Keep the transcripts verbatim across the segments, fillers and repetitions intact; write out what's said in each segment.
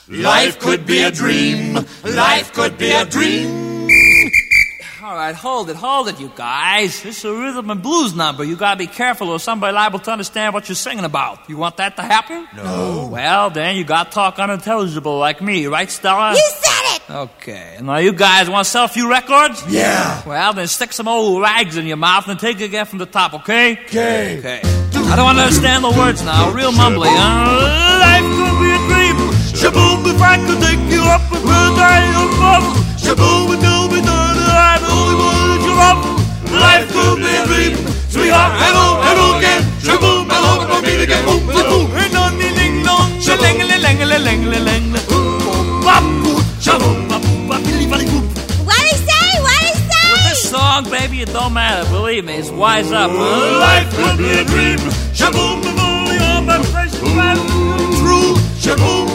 Life could be a dream. Life could be a dream. All right, hold it, hold it, you guys. This is a rhythm and blues number. You gotta be careful or somebody liable to understand what you're singing about. You want that to happen? No. Well, then you gotta talk unintelligible like me, right, Stella? You said it! Okay. Now, you guys want to sell a few records? Yeah. Well, then stick some old rags in your mouth and take it again from the top, okay? Okay. Okay. I don't understand the words now. Real mumbly, huh? Life could be a dream. Shaboom, if I could take you up a good eye above. Shaboom, if you'll be done, I only want you up. Life could be a dream. Sweetheart, hello, hello again. Shaboom, I hope we'll meet again. Boom, boom, boom. Hey, no, ding, ding, dong. Shaling, ling, ling, ling, ling, ling, ling. Shaboom, shaboom, shaboom, shaboom. What'd he say? What'd he say? With this song, baby, it don't matter. Believe me, it's wise up. Oh, life could be a dream. Shaboom, if only all my fresh friends true. Shaboom,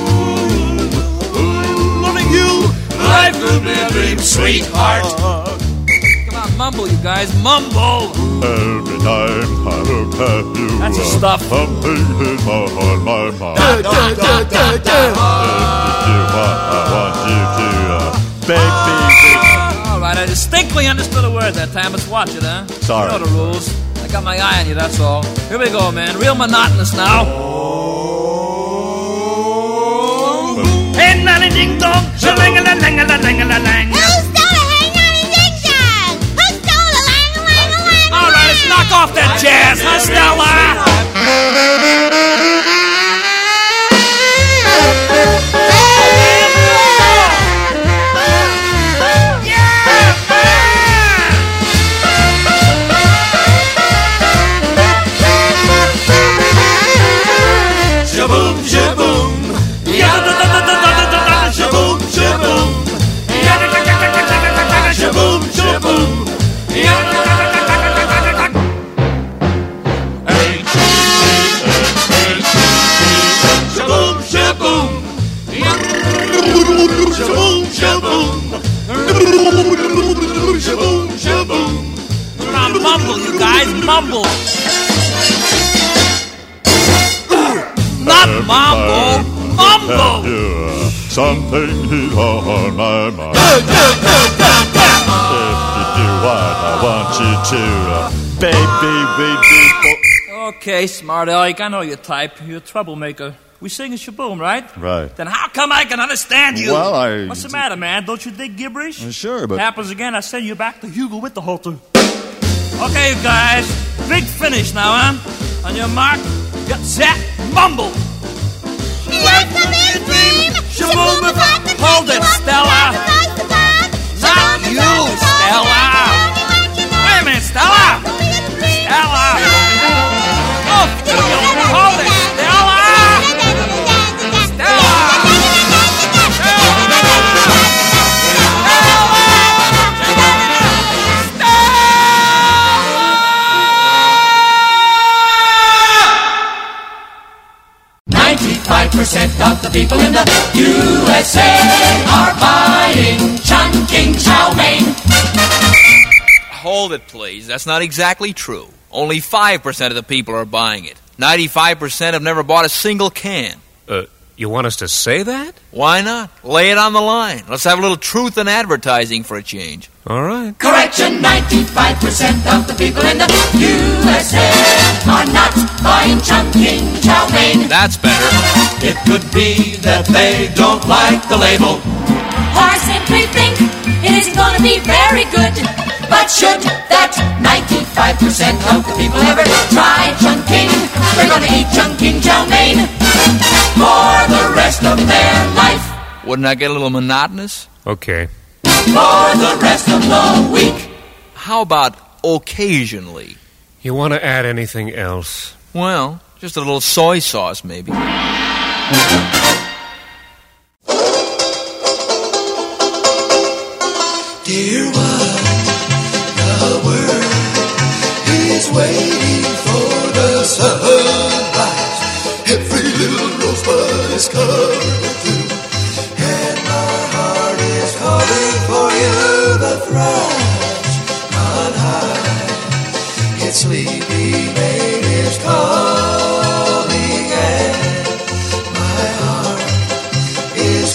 loving you. Life could be a dream, sweetheart. Come on, mumble, you guys, mumble. Every night I look at you. That's the stuff. Something in my heart, my mind. Da, da, da, da, da. If you do what I want you to, uh, baby. All right, I distinctly understood a word that time. Let's watch it, huh? Sorry. You know the rules. I got my eye on you, that's all. Here we go, man. Real monotonous now. Hey, nanny ding dong, shalang-a-lang-a-lang-a-lang-a-lang. Who stole a hang on a ding dong? Who stole a lang a lang a lang? All right, let's knock off that jazz, huh, Stella? Shaboom, shaboom. Ya-da-da-da-da-da-da-da. Shaboom, shaboom. Ya-da-da-da-da-da-da-da. Shaboom, shaboom. Ya-da-da-da-da-da-da-da. H E H E Shaboom, shaboom. Shaboom, shaboom. Shaboom, shaboom. Now mumble, you guys, mumble. Not mumble, mumble. You, uh, something is on my mind. Da, da, da, da, da. If you do what I want you to, uh, baby, we do. Okay, smart Alec, I know your type. You're a troublemaker. We sing a shaboom, right? Right. Then how come I can understand you? Well, I- What's the matter, man? Don't you dig gibberish? Sure, but- Happens again, I send you back to Hugo with the halter. Okay, you guys. Big finish now, huh? On your mark, get set, mumble. Life could be a dream. Shaboom, if I could hold take it, you up Stella. the rise above. Not Shaboom, you, shaboom, Stella. shaboom, shaboom, shaboom. Wait a minute, Stella. Life could be a dream. Stella. Oh, hold it, Stella. ninety-five percent of the people in the U S A are buying Chungking chow mein. Hold it, please. That's not exactly true. Only five percent of the people are buying it. ninety-five percent have never bought a single can. Uh, you want us to say that? Why not? Lay it on the line. Let's have a little truth in advertising for a change. All right. Correction, ninety-five percent of the people in the U S A are not buying Chungking chow mein. That's better. It could be that they don't like the label, Or simply think it isn't going to be very good. but should that ninety-five percent of the people ever try Chungking, they're gonna eat Chungking chow mein for the rest of their life, Wouldn't that get a little monotonous? Okay. for the rest of the week. How about occasionally? You want to add anything else? Well, just a little soy sauce, maybe. Dear one, the world is waiting for the sunrise. Every little rosebud is coming through, and my heart is calling for you. The thrush on high, its sleepy mate is calling, and my heart is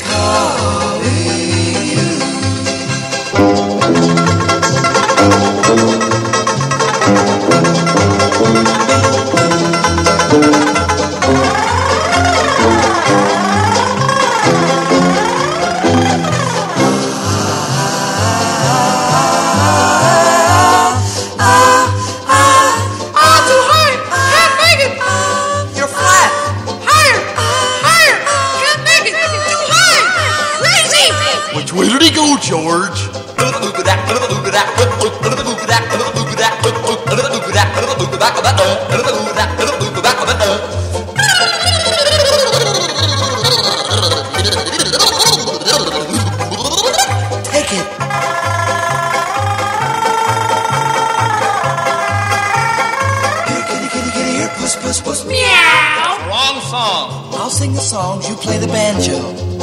Where did he go, George? Take it. Here, kitty, kitty, kitty, here, puss, puss, puss. Meow. Wrong song. I'll sing the songs, you play the banjo.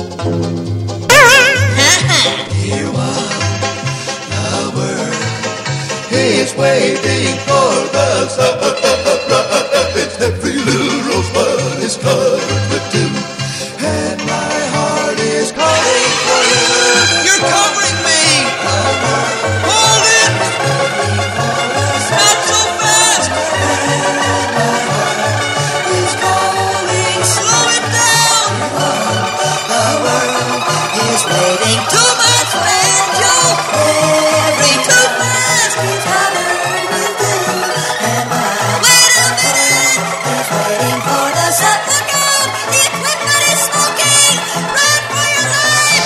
Here was the world. He's waiting for the sun. It's every little rosebud is covered with dew. And my heart is calling for you. You're covering me. Hold it. Not so fast. My heart is calling. Slow it down. The world is waiting. Too much banjo. Every too fast is covered with dew. And my wait a minute is waiting for the sun to come. The equipment is smoking. Run for your life.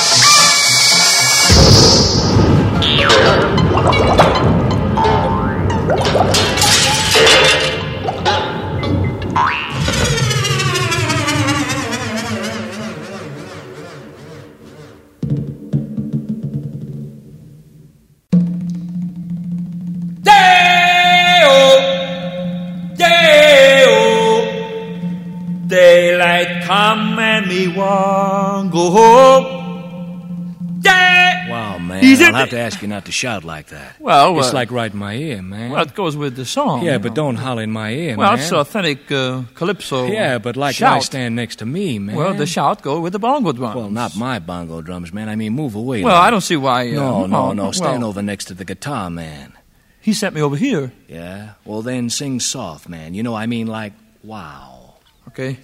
Daylight come and me want go home. Day. Wow, man, Is I'll it- have to ask you not to shout like that. Well, It's uh, like right in my ear, man. well, it goes with the song. yeah, but don't holler in my ear, Well, man. it's authentic uh, calypso. Yeah, but like shout. why stand next to me, man? Well, the shout go with the bongo drums. Well, not my bongo drums, man. I mean, move away. Well, like. I don't see why. Uh, No, no, no. well, Stand over next to the guitar, man. He sent me over here. Yeah? Well, then sing soft, man. You know, I mean, like, wow. Okay.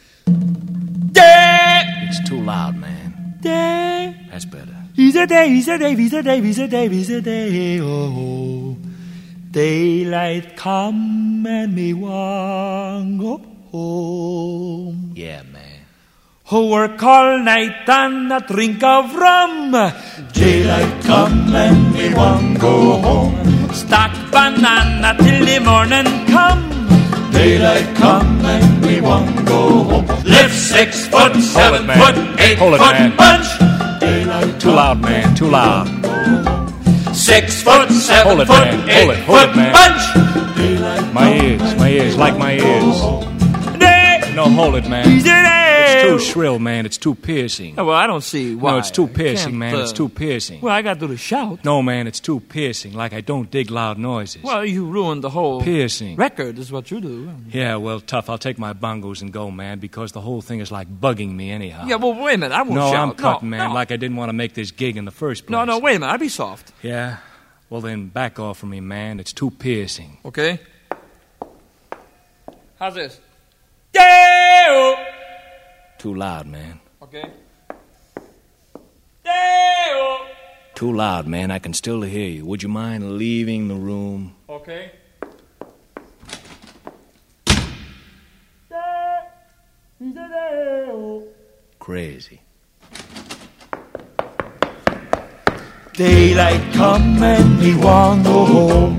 Day. It's too loud, man. Day. That's better. He's a day, he's a day, he's a day, he's a day, he's a day, oh. Daylight come and me want go home. Yeah, man. Who work all night and a drink of rum. Daylight come and me want go home. Stack banana till the morning come. Daylight come and we want go home. Lift six foot, seven man. foot, eight Hold it, foot man. bunch. Daylight Too loud, man. Too loud. six foot, seven Hold it, foot, man. eight Hold it, hold foot it, man. bunch. Daylight My ears. My ears. Like my ears. Day. No, hold it, man. He's a day. It's too shrill, man. It's too piercing. Oh, well, I don't see why. No, it's too I piercing, can't, man. uh, It's too piercing. Well, I got to do the shout. No, man, it's too piercing. Like I don't dig loud noises. Well, you ruined the whole Piercing. record, is what you do. Yeah, well, tough. I'll take my bongos and go, man, because the whole thing is like bugging me anyhow. Yeah, well, wait a minute. I won't no, shout. I'm cutting, no, man. no. Like I didn't want to make this gig in the first place. No, no, wait a minute. I'll be soft. Yeah? Well, then back off from me, man. It's too piercing. Okay? How's this? Deo! Too loud, man. Okay? Deo! Too loud, man. I can still hear you. Would you mind leaving the room? Okay? Crazy. Daylight come and me want go home.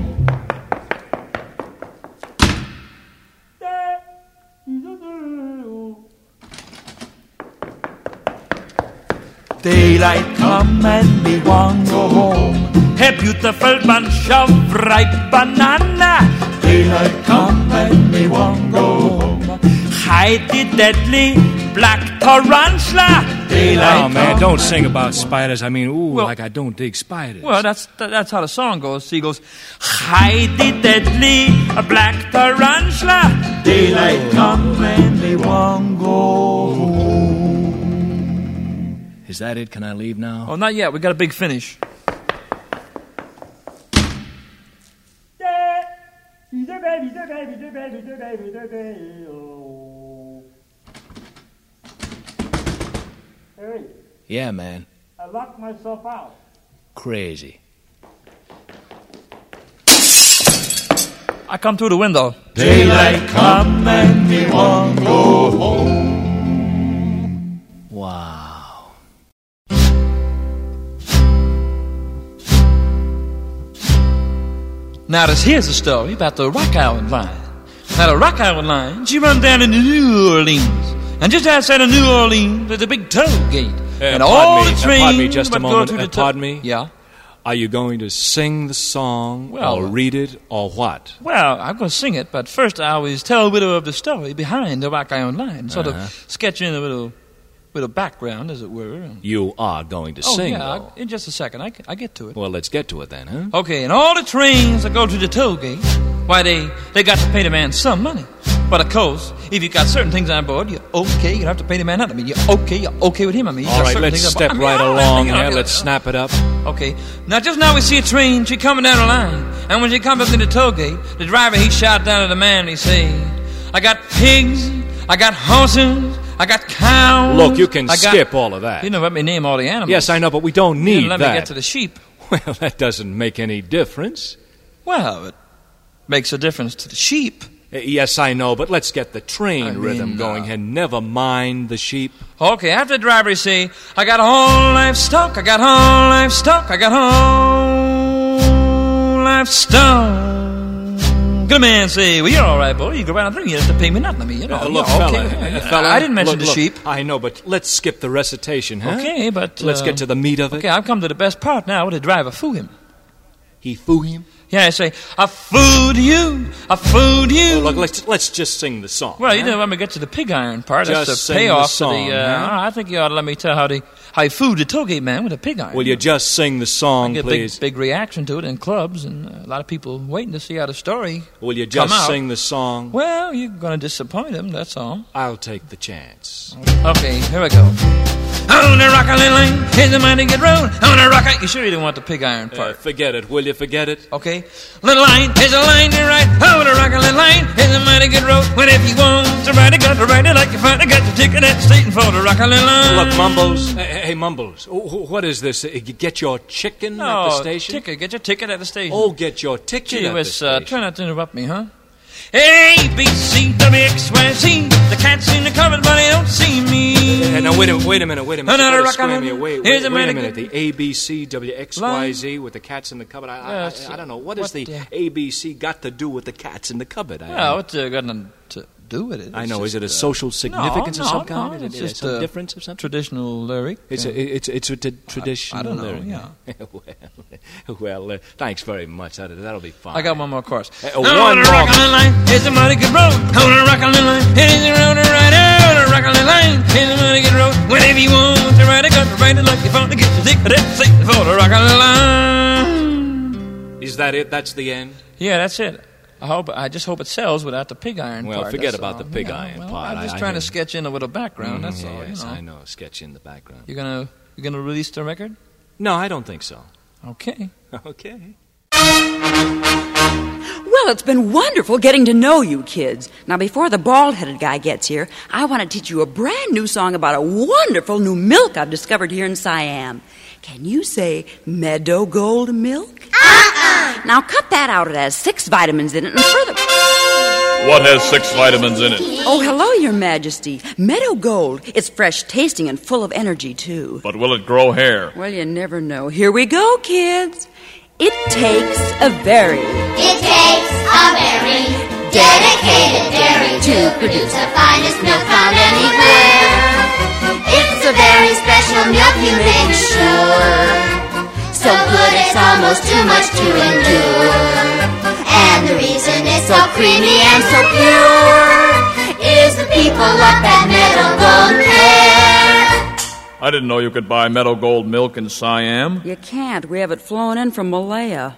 Daylight come and me want go home. A beautiful bunch of ripe banana. Daylight come and me want go home. Hide the deadly black tarantula. Daylight Oh, man, come don't and sing me about want- spiders. I mean, ooh, Well- like I don't dig spiders. Well, that's that's how the song goes. He goes, hide the deadly black tarantula. Daylight come and they won't go home. Is that it? Can I leave now? Oh, not yet. We got a big finish. Hey, Yeah, man. I locked myself out. Crazy. I come through the window. Daylight come and we won't go home. Wow. Now, this here's a story about the Rock Island Line. Now, the Rock Island Line, she run down into New Orleans. And just outside of New Orleans, there's a big toll gate. Uh, and all me, the trains... Uh, pardon me just a would go moment. through Uh, the to- pardon me? Yeah? Are you going to sing the song Well, or read it or what? Well, I'm going to sing it, but first I always tell a little of the story behind the Rock Island Line. Sort Uh-huh. of sketch in a little, little background, as it were. You are going to oh, sing, yeah, though. I, in just a second. I, I get to it. Well, let's get to it then, huh? Okay, and all the trains that go to the toll gate, why, they, they got to pay the man some money. But of course, if you got certain things on board, you're okay. You don't have to pay the man nothing. I mean, you're okay. You're okay with him. I mean, you All got right, certain let's things step on board. I right mean, along you know, here. you know, Let's snap it up. Okay. Now, just now we see a train. She coming down the line. And when she comes up to the toll gate, the driver, he shout down at the man and he say, I got pigs, I got horses, I got cows. Look, you can I got... skip all of that. You know, let me name all the animals. Yes, I know, but we don't You need didn't let that. me get to the sheep. Well, that doesn't make any difference. Well, it makes a difference to the sheep. Uh, Yes, I know, but let's get the train I mean, rhythm going uh, and never mind the sheep. Okay, after the driver say, I got whole livestock, I got whole livestock, I got whole livestock. Good man say, well, you're all right, boy. You go right on through. You have to pay me nothing. I mean, you know, Uh, look, yeah, fella, okay. uh, fella, I didn't mention look, the look, sheep. I know, but let's skip the recitation, huh? Okay, but... Let's uh, get to the meat of it. Okay, I've come to the best part now. The driver foo him. He foo him? Yeah, I say, I food you, I food you. Oh, look, let's let's just sing the song. Well, you huh? know, when we get to the pig iron part, Just that's the sing the payoff song, to the... Uh, huh? I think you ought to let me tell how, the, how you food the tollgate man with a pig iron. Will you just sing the I song, get a please? big, big reaction to it in clubs, and a lot of people waiting to see how the story Will you come just out. sing the song? Well, you're going to disappoint them, that's all. I'll take the chance. Okay, here we go. On the rock island line, here's the mighty good road. On the rock island... You sure you didn't want the pig iron Uh, part? forget it. Will you forget it? Okay. Little line, here's a line to ride. On the rock island line, here's a mighty good road. When if you want to ride it, got to ride it like you find it. Got the ticket at the station for the rock island line. Look, Mumbles. Hey, hey, Mumbles. Oh, wh- what is this? Uh, You get your chicken no, at the station? ticket. Get your ticket at the station. Oh, get your ticket Gee at whiz, the uh, station. try not to interrupt me, huh? A, B, C, W, X, Y, Z. The cat's in the cupboard, but they don't see me. Hey, now, wait a, wait a minute, wait a minute. Another You gotta rock square on me it. away. Here's Wait, a wait a mighty minute. good- The A, B, C, W, X, Y, Line. Z with the cats in the cupboard. I, I, Yes, I, I don't know. What what has the the- A, B, C got to do with the cats in the cupboard? I, Well, what's uh, got nothing to do with it? I It's know. just, Is it a uh, social significance no, of some no, kind? no, Is it's it just some a difference of something? traditional lyric. It's uh, a it's it's a t- traditional I don't know, lyric. yeah. well, well, uh, thanks very much. That, that'll be fine. I got one more course. Uh, On one the more. rock island line, it's a mighty good road. On the rock island line, it is a road to ride. On the rock island line, it's a mighty good road. Whenever you want to ride it, got to ride it like you found to get the ticket at the station for the rock island line. Is that it? That's the end? Yeah, that's it. I hope. I just hope it sells without the pig iron Well, part. forget that's about all. the pig Yeah, iron well, part. I'm just I- I trying hear- to sketch in a little background. That's Mm, all. Yes, you know. I know. Sketch in the background. You're gonna you're gonna release the record? No, I don't think so. Okay. Okay. Well, it's been wonderful getting to know you kids. Now, before the bald-headed guy gets here, I want to teach you a brand new song about a wonderful new milk I've discovered here in Siam. Can you say Meadow Gold milk? Uh-uh. Now, cut that out. It has six vitamins in it, and further... What has six vitamins in it? Oh, hello, Your Majesty. Meadow Gold. It's fresh tasting and full of energy, too. But will it grow hair? Well, you never know. Here we go, kids. It takes a very It takes a very dedicated dairy to produce the finest milk found anywhere. It's a very special milk, you may be sure. So good it's almost too much to endure. And the reason it's so creamy and so pure is the people up at Meadow Gold care. I didn't know you could buy Meadow Gold milk in Siam. You can't. We have it flown in from Malaya.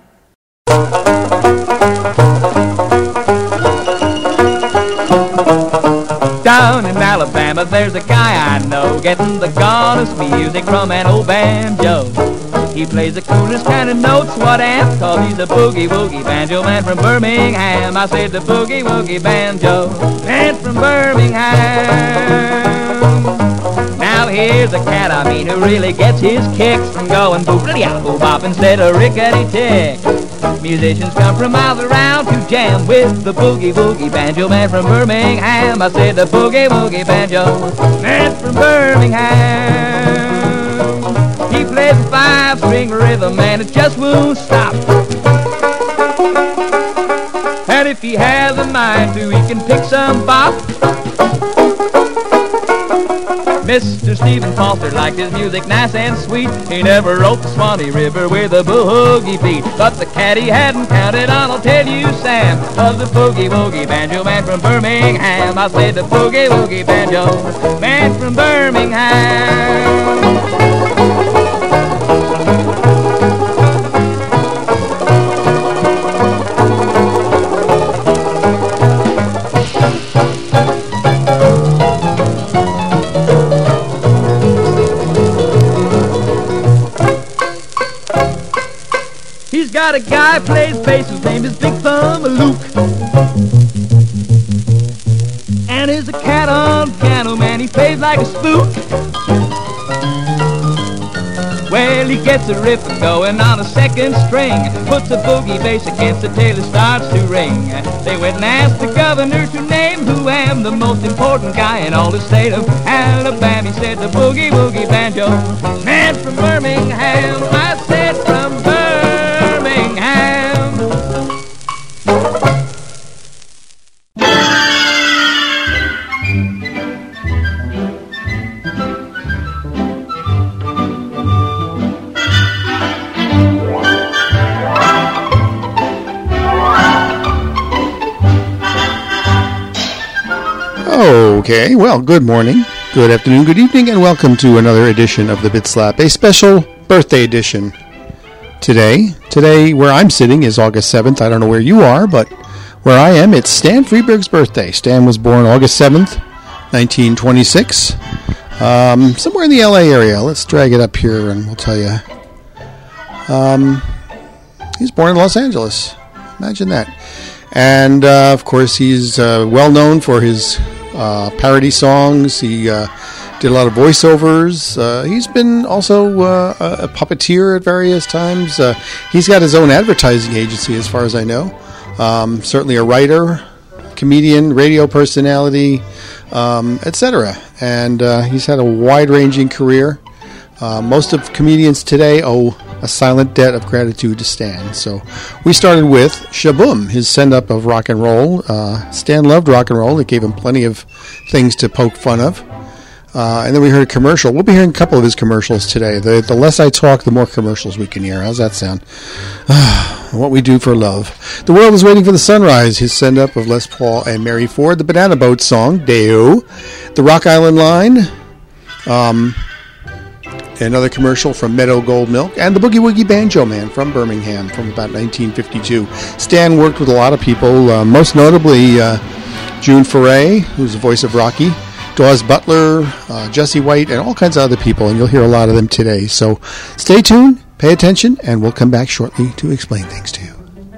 Down in Alabama, there's a guy I know getting the goddess music from an old banjo. He plays the coolest kind of notes what ants call. He's a boogie-woogie banjo man from Birmingham. I said the boogie-woogie banjo man from Birmingham. Now here's a cat I mean who really gets his kicks from going boop-a-dee-bop instead of rickety-tick. Musicians come from miles around to jam with the boogie-woogie banjo man from Birmingham. I said the boogie-woogie banjo man from Birmingham. He plays a five-string rhythm and it just won't stop. trying to he can pick some bop. Mister Stephen Foster liked his music nice and sweet. He never wrote the Swanee River with a boogie beat. But the cat he hadn't counted on, I'll tell you, Sam, was the boogie woogie banjo man from Birmingham. I said the boogie woogie banjo man from Birmingham. He's got a guy plays bass whose name is Big Thumb Luke, and there's a cat on piano, man, he plays like a spook. Well, he gets a riff going on a second string, puts a boogie bass against the tail, it starts to ring. They went and asked the governor to name who am the most important guy in all the state of Alabama. He said the boogie woogie banjo man from Birmingham. I said from Birmingham. Okay, well, good morning, good afternoon, good evening, and welcome to another edition of the Bit Slap, a special birthday edition. Today, today where I'm sitting is August seventh. I don't know where you are, but where I am, it's Stan Freeberg's birthday. Stan was born August seventh, nineteen twenty-six, um, somewhere in the L A area. Let's drag it up here and we'll tell you. Um, he was born in Los Angeles. Imagine that. And, uh, of course, he's uh, well known for his uh, parody songs. He uh, did a lot of voiceovers. Uh, he's been also uh, a puppeteer at various times. Uh, he's got his own advertising agency, as far as I know. Um, certainly a writer, comedian, radio personality, um, et cetera. And uh, he's had a wide-ranging career. Uh, most of comedians today owe a silent debt of gratitude to Stan. So we started with Shaboom, his send-up of rock and roll. Uh, Stan loved rock and roll. It gave him plenty of things to poke fun of. Uh, and then we heard a commercial. We'll be hearing a couple of his commercials today. The, the less I talk, the more commercials we can hear. How's that sound? What we do for love. The World is Waiting for the Sunrise, his send-up of Les Paul and Mary Ford. The Banana Boat song, Deo. The Rock Island Line. Um... Another commercial from Meadow Gold Milk, and the Boogie Woogie Banjo Man from Birmingham from about nineteen fifty-two. Stan worked with a lot of people, uh, most notably uh, June Foray, who's the voice of Rocky, Dawes Butler, uh, Jesse White, and all kinds of other people, and you'll hear a lot of them today. So stay tuned, pay attention, and we'll come back shortly to explain things to you.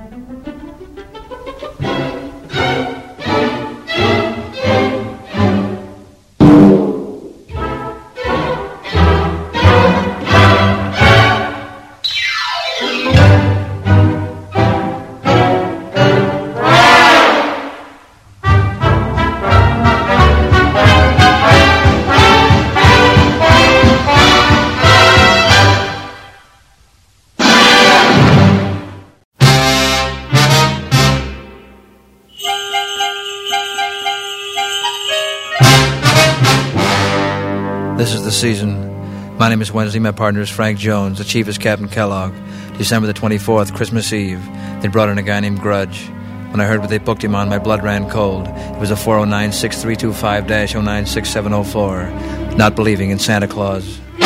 This is the season. My name is Wednesday. My partner is Frank Jones. The chief is Captain Kellogg. December the twenty-fourth, Christmas Eve. They brought in a guy named Grudge. When I heard what they booked him on, my blood ran cold. It was a four oh nine, six three two five, oh nine six seven oh four. Not believing in Santa Claus.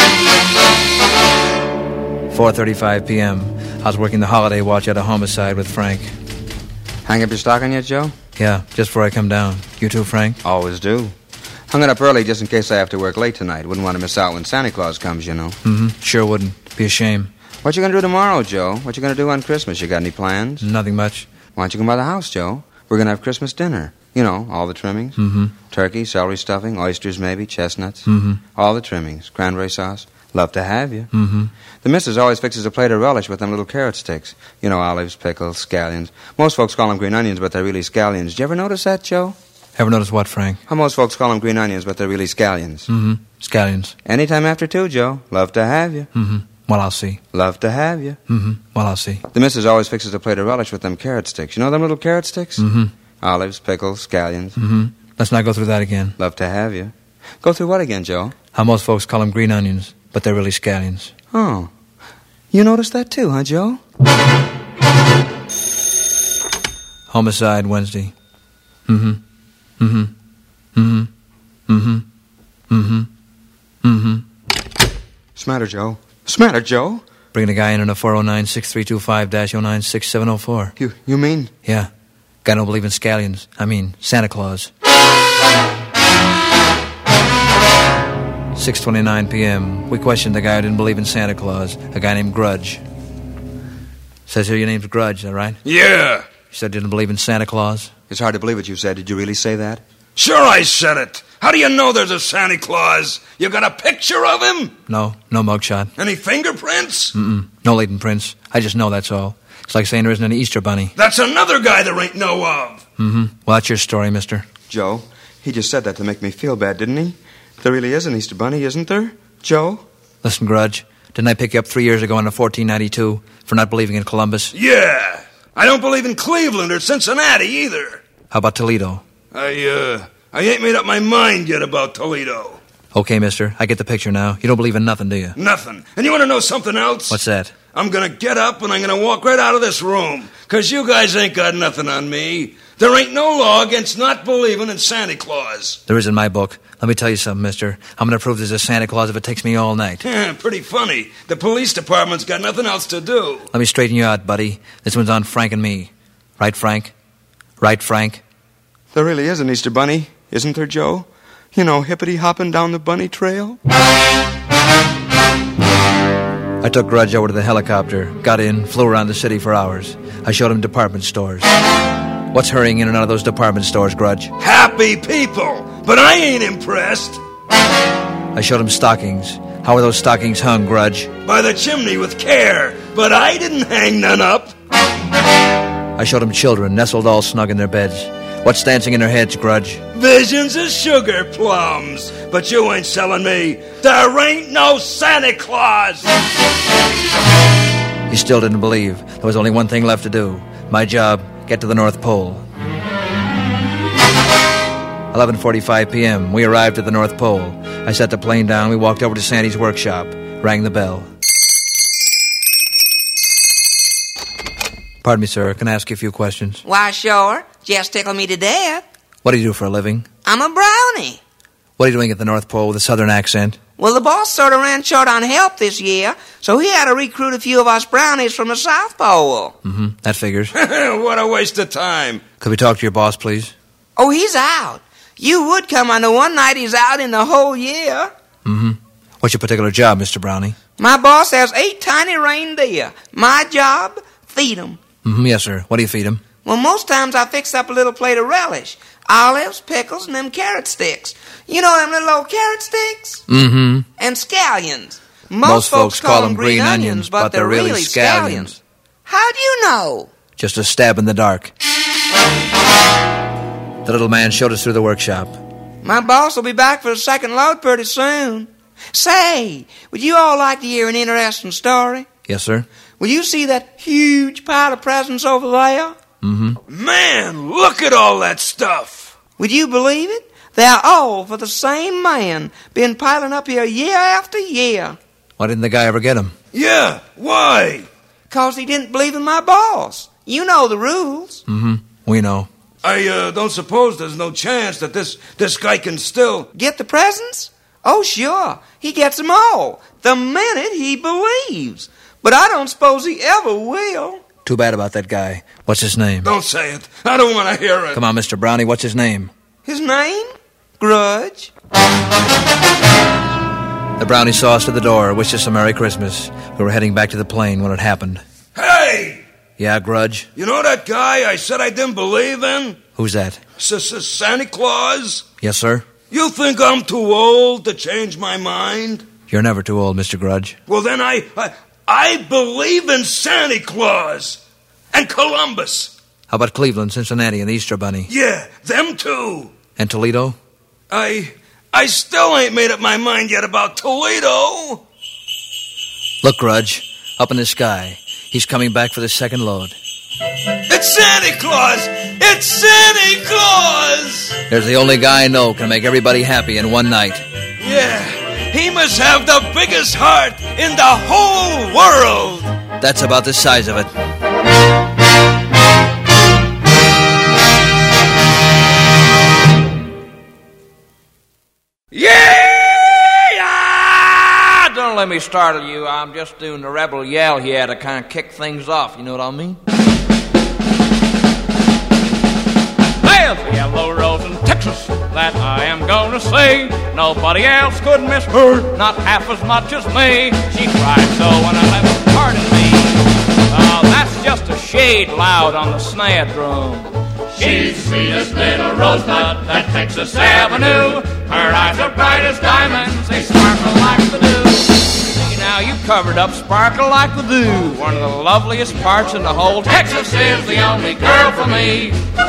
four thirty-five p.m. I was working the holiday watch at a homicide with Frank. Hang up your stocking yet, Joe? Yeah, just before I come down. You too, Frank? Always do. Hung it up early just in case I have to work late tonight. Wouldn't want to miss out when Santa Claus comes, you know. Mm-hmm. Sure wouldn't. Be a shame. What you gonna do tomorrow, Joe? What you gonna do on Christmas? You got any plans? Nothing much. Why don't you come by the house, Joe? We're gonna have Christmas dinner. You know, all the trimmings. Mm-hmm. Turkey, celery stuffing, oysters maybe, chestnuts. Mm-hmm. All the trimmings. Cranberry sauce. Love to have you. Mm-hmm. The missus always fixes a plate of relish with them little carrot sticks. You know, olives, pickles, scallions. Most folks call them green onions, but they're really scallions. Did you ever notice that, Joe? Ever notice what, Frank? How most folks call them green onions, but they're really scallions. Mm-hmm. Scallions. Anytime after two, Joe. Love to have you. Mm-hmm. Well, I'll see. Love to have you. Mm-hmm. Well, I'll see. The missus always fixes a plate of relish with them carrot sticks. You know them little carrot sticks? Mm-hmm. Olives, pickles, scallions. Mm-hmm. Let's not go through that again. Love to have you. Go through what again, Joe? How most folks call them green onions, but they're really scallions. Oh. You noticed that too, huh, Joe? Homicide Wednesday. Mm-hmm. Mm-hmm. Mm-hmm. Mm-hmm. Mm-hmm. Mm-hmm. Smatter, Joe. Smatter, Joe. Bringing a guy in on a four oh nine, six three two five dash oh nine six seven oh four. You you mean? Yeah. Guy don't believe in scallions. I mean, Santa Claus. six twenty-nine p.m. We questioned the guy who didn't believe in Santa Claus, a guy named Grudge. Says here your name's Grudge, is that right? Yeah. You said you didn't believe in Santa Claus? It's hard to believe what you said. Did you really say that? Sure I said it. How do you know there's a Santa Claus? You got a picture of him? No, no mugshot. Any fingerprints? Mm-mm. No leading prints. I just know that's all. It's like saying there isn't an Easter bunny. That's another guy there ain't no of. Mm-hmm. Well, that's your story, mister. Joe, he just said that to make me feel bad, didn't he? There really is an Easter bunny, isn't there? Joe? Listen, Grudge, didn't I pick you up three years ago in fourteen ninety-two for not believing in Columbus? Yeah. I don't believe in Cleveland or Cincinnati either. How about Toledo? I, uh, I ain't made up my mind yet about Toledo. Okay, mister, I get the picture now. You don't believe in nothing, do you? Nothing. And you want to know something else? What's that? I'm gonna get up and I'm gonna walk right out of this room. Cause you guys ain't got nothing on me. There ain't no law against not believing in Santa Claus. There is in my book. Let me tell you something, mister. I'm gonna prove there's a Santa Claus if it takes me all night. Pretty funny. The police department's got nothing else to do. Let me straighten you out, buddy. This one's on Frank and me. Right, Frank? Right, Frank? There really is an Easter bunny, isn't there, Joe? You know, hippity-hopping down the bunny trail. I took Grudge over to the helicopter, got in, flew around the city for hours. I showed him department stores. What's hurrying in and out of those department stores, Grudge? Happy people, but I ain't impressed. I showed him stockings. How are those stockings hung, Grudge? By the chimney with care, but I didn't hang none up. I showed him children, nestled all snug in their beds. What's dancing in their heads, Grudge? Visions of sugar plums. But you ain't selling me. There ain't no Santa Claus. He still didn't believe. There was only one thing left to do. My job, get to the North Pole. eleven forty-five p.m. We arrived at the North Pole. I set the plane down. We walked over to Sandy's workshop. Rang the bell. Pardon me, sir. Can I ask you a few questions? Why, sure. Just tickle me to death. What do you do for a living? I'm a brownie. What are you doing at the North Pole with a southern accent? Well, the boss sort of ran short on help this year, so he had to recruit a few of us brownies from the South Pole. Mm-hmm. That figures. What a waste of time. Could we talk to your boss, please? Oh, he's out. You would come on the one night he's out in the whole year. Mm-hmm. What's your particular job, Mister Brownie? My boss has eight tiny reindeer. My job, feed 'em. Mm-hmm. Yes, sir. What do you feed 'em? Well, most times I fix up a little plate of relish. Olives, pickles, and them carrot sticks. You know them little old carrot sticks? Mm-hmm. And scallions. Most, Most folks call them green onions, but they're really scallions. How do you know? Just a stab in the dark. The little man showed us through the workshop. My boss will be back for the second load pretty soon. Say, would you all like to hear an interesting story? Yes, sir. Will you see that huge pile of presents over there? Mm-hmm. Man, look at all that stuff. Would you believe it? They're all for the same man. Been piling up here year after year. Why didn't the guy ever get them? Yeah, why? 'Cause he didn't believe in my boss. You know the rules. Mm-hmm. We know. I uh, don't suppose there's no chance that this, this guy can still... Get the presents? Oh, sure. He gets them all. The minute he believes. But I don't suppose he ever will. Too bad about that guy. What's his name? Don't say it. I don't want to hear it. Come on, Mister Brownie. What's his name? His name? Grudge. The Brownie saw us to the door, wished us a Merry Christmas. We were heading back to the plane when it happened. Hey! Yeah, Grudge? You know that guy I said I didn't believe in? Who's that? S-s- Santa Claus? Yes, sir? You think I'm too old to change my mind? You're never too old, Mister Grudge. Well, then I... I I believe in Santa Claus and Columbus. How about Cleveland, Cincinnati, and the Easter Bunny? Yeah, them too. And Toledo? I I still ain't made up my mind yet about Toledo. Look, Grudge, up in the sky. He's coming back for the second load. It's Santa Claus! It's Santa Claus! There's the only guy I know can make everybody happy in one night. Yeah, he must have the biggest heart in the whole world! That's about the size of it. Yeah! Don't let me startle you. I'm just doing the rebel yell here to kind of kick things off. You know what I mean? There's a yellow rose in Texas that I am gonna say. Nobody else could miss her, not half as much as me. She cried so when I left, pardon me. Oh, that's just a shade loud on the snare drum. She's the sweetest little rosebud that Texas Avenue. Her eyes are bright as diamonds, they sparkle like the dew. See, now you covered up sparkle like the dew. One of the loveliest parts in the whole Texas is the only girl for me.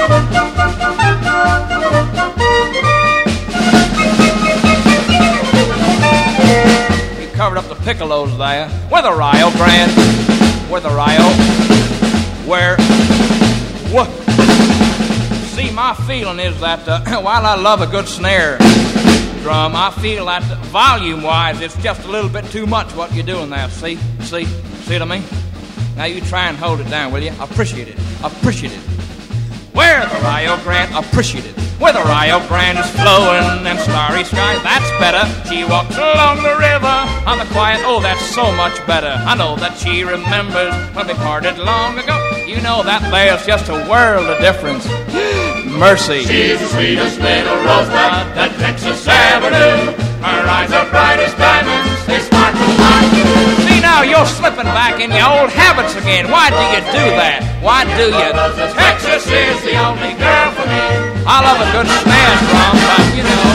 You covered up the piccolos there with a Rio Grande, with a Rio, where, what? See, my feeling is that uh, while I love a good snare drum, I feel that volume-wise it's just a little bit too much what you're doing there. See? See? See what I mean? Now you try and hold it down, will you? Appreciate it. Appreciate it. Where the Rio Grande, appreciate it. Where the Rio Grande is flowing and starry sky, that's better. She walks along the river on the quiet, oh, that's so much better. I know that she remembers when we parted long ago. You know that there's just a world of difference. Mercy. She's the sweetest little rosebud that Texas Avenue. Her eyes are bright as diamonds, they sparkle like the dew. See, now you're slipping back in your old habits again. Why do you do that? Why do you? Texas is the only girl for me. I love a good snare drum, but you know.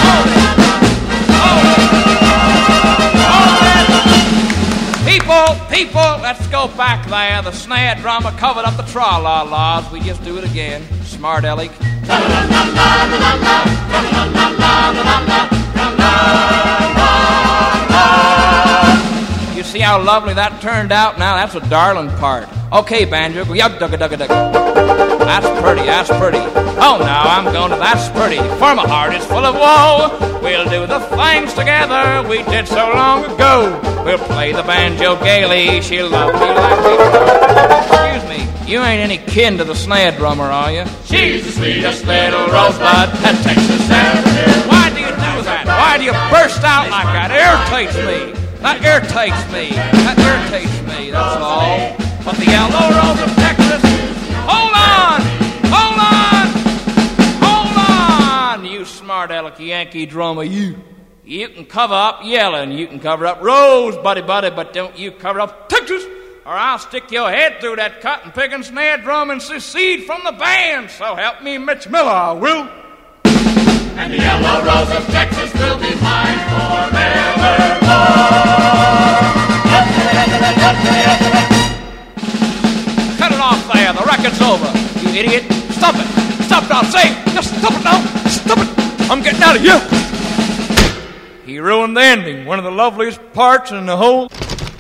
Oh, oh, people, people, let's go back there. The snare drummer covered up the tra-la-las. We just do it again. Smart Aleck. You see how lovely that turned out? Now that's a darling part. Okay, banjo, yug dugga dugga dugga. That's pretty, that's pretty. Oh, now I'm going to that's pretty. For my heart is full of woe. We'll do the things together we did so long ago. We'll play the banjo gaily. She'll love me like we do. Excuse me, you ain't any kin to the snare drummer, are you? She's the sweetest little rosebud that Texas Avenue. Why do you do that? Why do you burst out like that? It irritates me. That irritates me. That irritates me, that's all. But the yellow rose of Texas, hold on! Hold on! Hold on! You smart aleck Yankee drummer, you. You can cover up yelling, you can cover up Rose, buddy, buddy, but don't you cover up Texas, or I'll stick your head through that cotton picking snare drum and secede from the band. So help me, Mitch Miller, I will. And the yellow rose of Texas will be mine forevermore. Cut it off there, the record's over. You idiot. Stop it. Stop it, I'll say. Just stop it now. Stop it. I'm getting out of here. He ruined the ending, one of the loveliest parts in the whole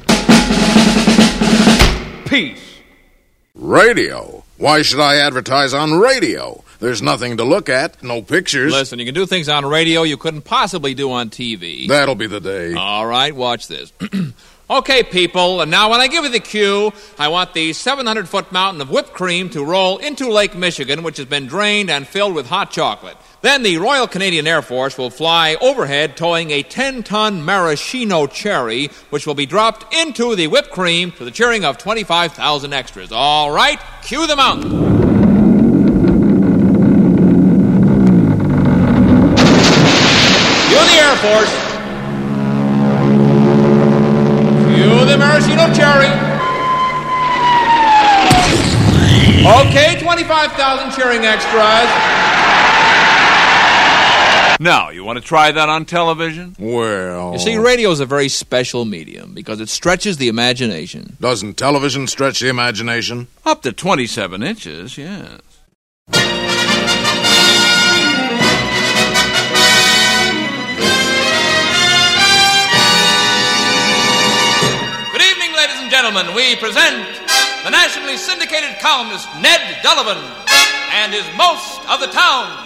piece. Radio? Why should I advertise on radio? There's nothing to look at, no pictures. Listen, you can do things on radio you couldn't possibly do on T V. That'll be the day. All right, watch this. Okay, people, and now when I give you the cue, I want the seven hundred foot mountain of whipped cream to roll into Lake Michigan, which has been drained and filled with hot chocolate. Then the Royal Canadian Air Force will fly overhead towing a ten ton maraschino cherry, which will be dropped into the whipped cream to the cheering of twenty-five thousand extras. All right, cue the mountain. Cue the Air Force. Cue the maraschino cherry. Okay, twenty-five thousand cheering extras. Now, you want to try that on television? Well... You see, radio is a very special medium because it stretches the imagination. Doesn't television stretch the imagination? Up to twenty-seven inches, yes. Good evening, ladies and gentlemen. We present the nationally syndicated columnist Ned Dullivan and is most of the town.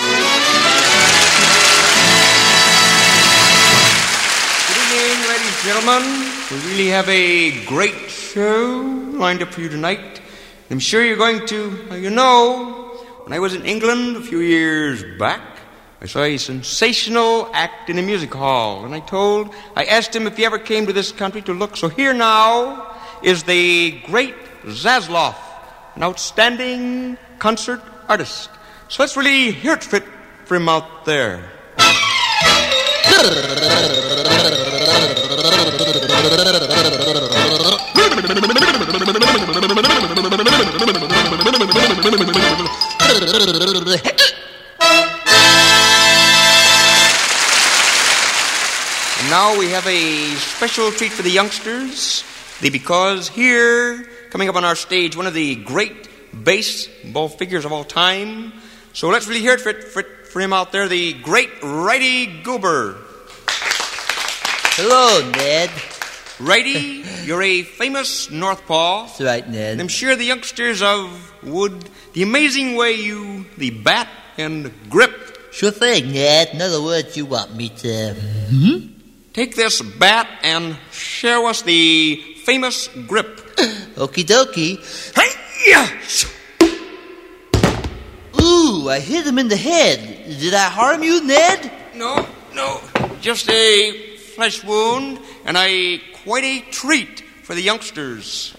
Good evening, ladies and gentlemen. We really have a great show lined up for you tonight. I'm sure you're going to, well, you know, when I was in England a few years back, I saw a sensational act in a music hall, and I told, I asked him if he ever came to this country to look. So here now is the great Zasloff, an outstanding concert artist. So let's really hear it fit for him out there. And now we have a special treat for the youngsters, the because here, coming up on our stage, one of the great baseball figures of all time. So let's really hear it for, for, for him out there, the great Righty Goober. Hello, Ned. Righty, you're a famous Northpaw. That's right, Ned. And I'm sure the youngsters of Wood, the amazing way you, the bat and grip. Sure thing, Ned. In other words, you want me to... Hmm? Take this bat and show us the famous grip. Okie dokie. Hey-ya! Ooh, I hit him in the head. Did I harm you, Ned? No, no. Just a flesh wound and a quite a treat for the youngsters.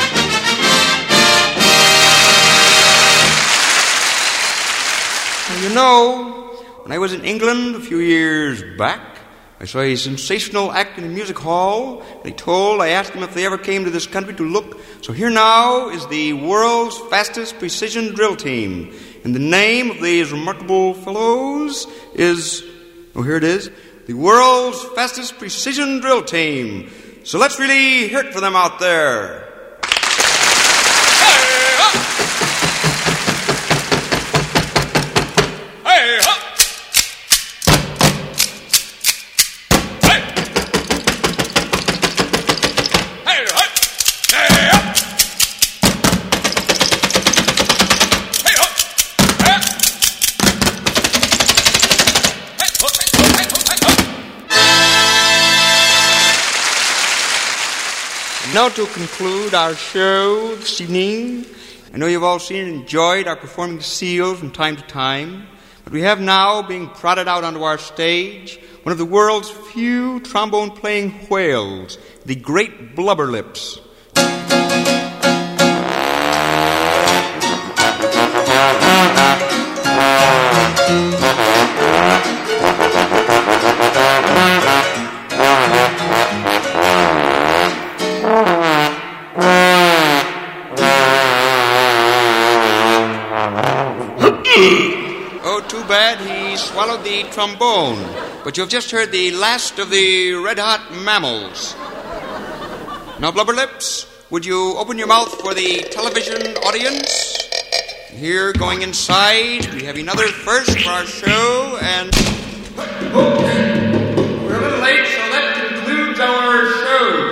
Well, you know, when I was in England a few years back, I saw a sensational act in a music hall. They told, I asked them if they ever came to this country to look. So here now is the world's fastest precision drill team. And the name of these remarkable fellows is, oh, here it is, the world's fastest precision drill team. So let's really hear it for them out there. Hey, up! Now to conclude our show this evening, I know you've all seen and enjoyed our performing seals from time to time, but we have now being trotted out onto our stage one of the world's few trombone-playing whales, the great Blubberlips. Oh, too bad he swallowed the trombone. But you've just heard the last of the red-hot mammals. Now, Blubberlips, would you open your mouth for the television audience? Here, going inside, we have another first for our show, and... We're a little late, so that concludes our show.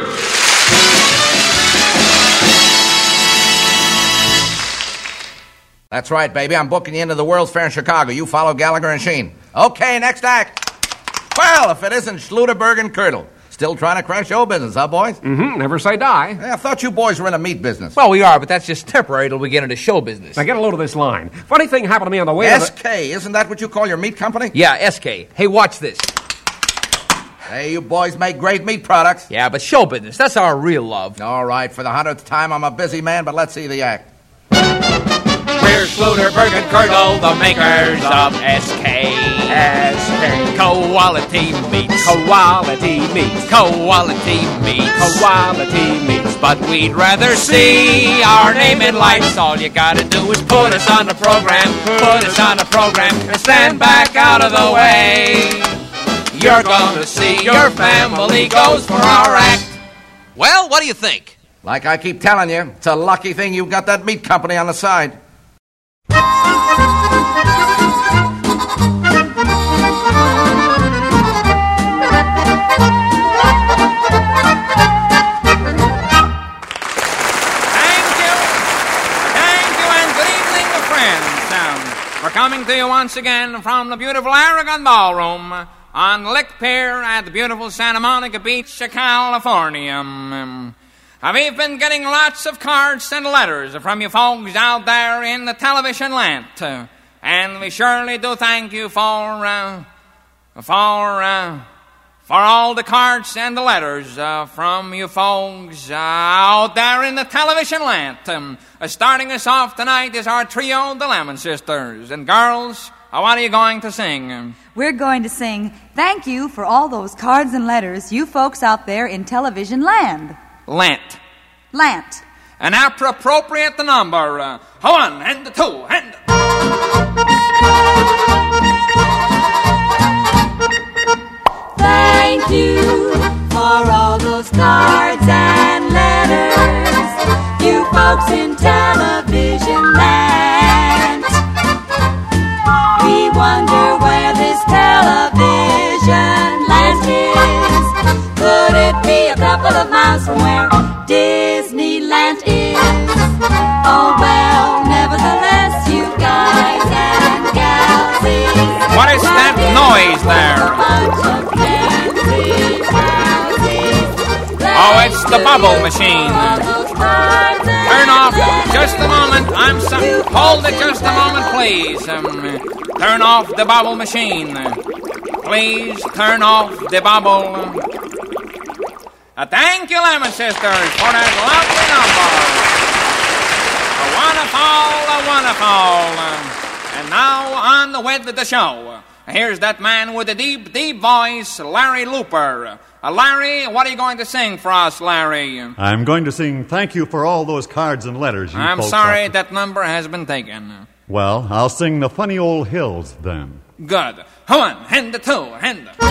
That's right, baby. I'm booking you into the World's Fair in Chicago. You follow Gallagher and Sheen. Okay, next act. Well, if it isn't Schluterberg and Kirtle. Still trying to crash show business, huh, boys? Mm-hmm. Never say die. Yeah, I thought you boys were in the meat business. Well, we are, but that's just temporary till we get into show business. Now, get a load of this line. Funny thing happened to me on the way S K, isn't that what you call your meat company? Yeah, S K. Hey, watch this. Hey, you boys make great meat products. Yeah, but show business, that's our real love. All right, for the hundredth time, I'm a busy man, but let's see the act. We're Schluterberg and Kirtle, the makers of S K. S K. Quality meats. Quality meats. Quality meats. Quality meats. But we'd rather see our name in lights. All you gotta do is put us on the program. Put us on the program and stand back out of the way. You're gonna see your family goes for our act. Well, what do you think? Like I keep telling you, it's a lucky thing you've got that meat company on the side. coming to you once again from the beautiful Aragon Ballroom on Lick Pier at the beautiful Santa Monica Beach, California. Um, we've been getting lots of cards and letters from you folks out there in the television land. Uh, and we surely do thank you for, uh, for, uh, for all the cards and the letters uh, from you folks uh, out there in the television land. Um, uh, starting us off tonight is our trio, the Lemon Sisters. And girls, uh, what are you going to sing? We're going to sing thank you for all those cards and letters, you folks out there in television land. Lent. Lant. An appropriate number. Uh, one and two and... Thank you for all those cards and letters, you folks in television land. We wonder where this television land is. Could it be a couple of miles from where Disneyland is? Oh well, nevertheless, you guys and gals is. What is that noise there? Oh, it's the bubble machine. Turn off just a moment. I'm sorry. Hold it just a moment, please. Um, turn off the bubble machine. Please turn off the bubble. Uh, thank you, Lemon Sisters, for that lovely number. A wonderful, a wonderful. Um, and now on with the show. Here's that man with the deep, deep voice, Larry Looper. Uh, Larry, what are you going to sing for us, Larry? I'm going to sing thank you for all those cards and letters you I'm folks sorry have- that number has been taken. Well, I'll sing the funny old hills then. Good. One, and the two, and the...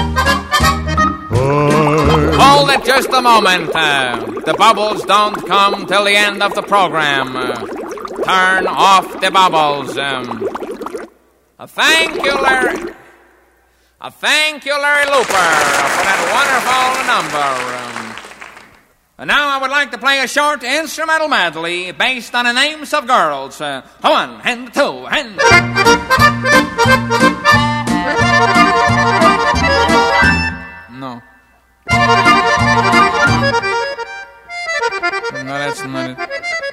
Hold it just a moment. Uh, the bubbles don't come till the end of the program. Uh, turn off the bubbles. Um, uh, thank you, Larry. Uh, thank you, Larry Looper, for that wonderful number. Um, and now I would like to play a short instrumental medley based on the names of girls. Uh, one, and two, and... No. No, that's not it.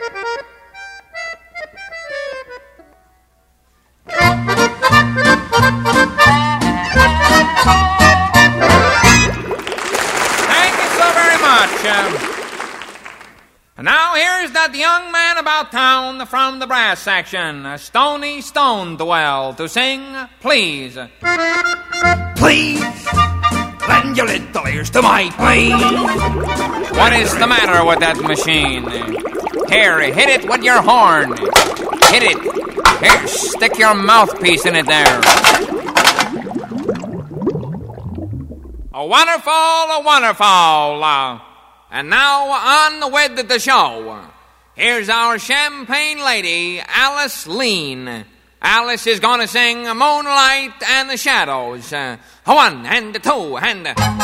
Thank you so very much. Um, and now here's that young man about town from the brass section, uh, Stony Stonedwell, to sing Please. Please, lend your little ears to my plea. What is the matter with that machine? Here, hit it with your horn. Hit it. Here, stick your mouthpiece in it there. A wonderful, a wonderful. Uh, and now on with the show. Here's our champagne lady, Alice Lean. Alice is going to sing Moonlight and the Shadows. Uh, one and two and...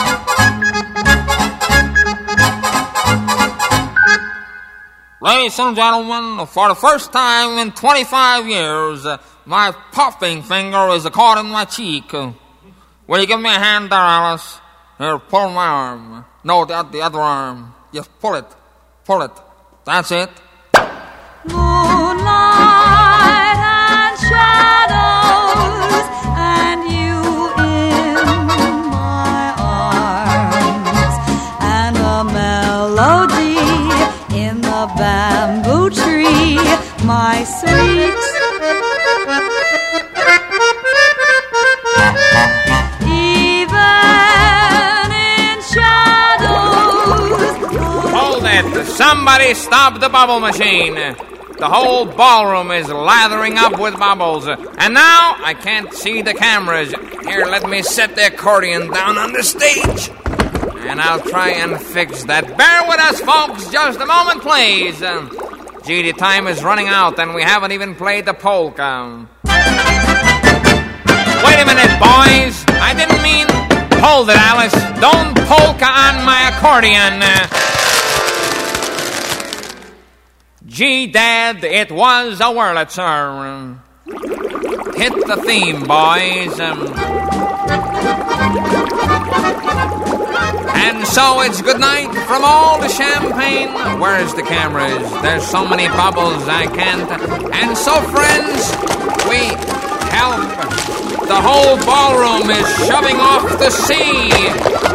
Ladies and gentlemen, for the first time in twenty-five years, uh, my puffing finger is caught in my cheek. Uh, will you give me a hand there, Alice? Here, pull my arm. No, the, the other arm. Just pull it. Pull it. That's it. Moonlight and shadows, and you in my arms, and a melody in the bamboo tree, my sweet. Even in shadows. Hold it. Somebody stop the bubble machine. The whole ballroom is lathering up with bubbles. And now I can't see the cameras. Here, let me set the accordion down on the stage. And I'll try and fix that. Bear with us, folks. Just a moment, please. Um, gee, the time is running out and we haven't even played the polka. Wait a minute, boys. I didn't mean... Hold it, Alice. Don't polka on my accordion. Uh, Gee, Dad, it was a Wurlitzer. hit the theme, boys. Um, and so it's good night from all the champagne. Where's the cameras? There's so many bubbles I can't. And so, friends, we help. The whole ballroom is shoving off the sea.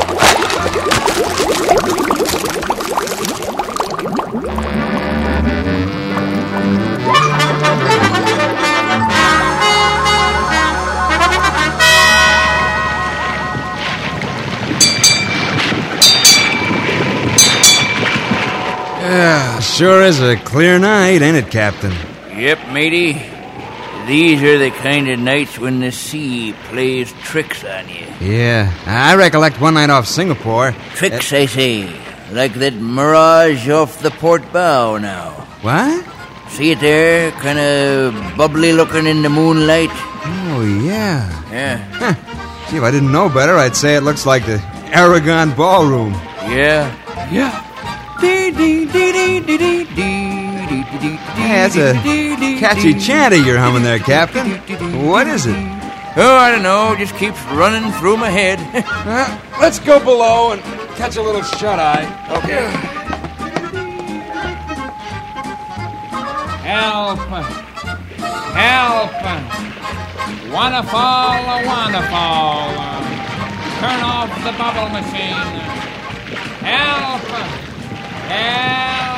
Yeah, sure is a clear night, ain't it, Captain? Yep, matey. These are the kind of nights when the sea plays tricks on you. Yeah, I recollect one night off Singapore. Tricks, uh, I say. Like that mirage off the port bow now. What? See it there? Kind of bubbly looking in the moonlight. Oh, yeah. Yeah. Huh. Gee, if I didn't know better, I'd say it looks like the Aragon Ballroom. Yeah. Yeah. Hey, that's a catchy chanty you're humming there, Captain. What is it? Oh, I don't know. Just keeps running through my head. uh, let's go below and catch a little shut-eye. Okay. Help. Help. Wanna fall, wanna fall. Turn off the bubble machine. Help. Help.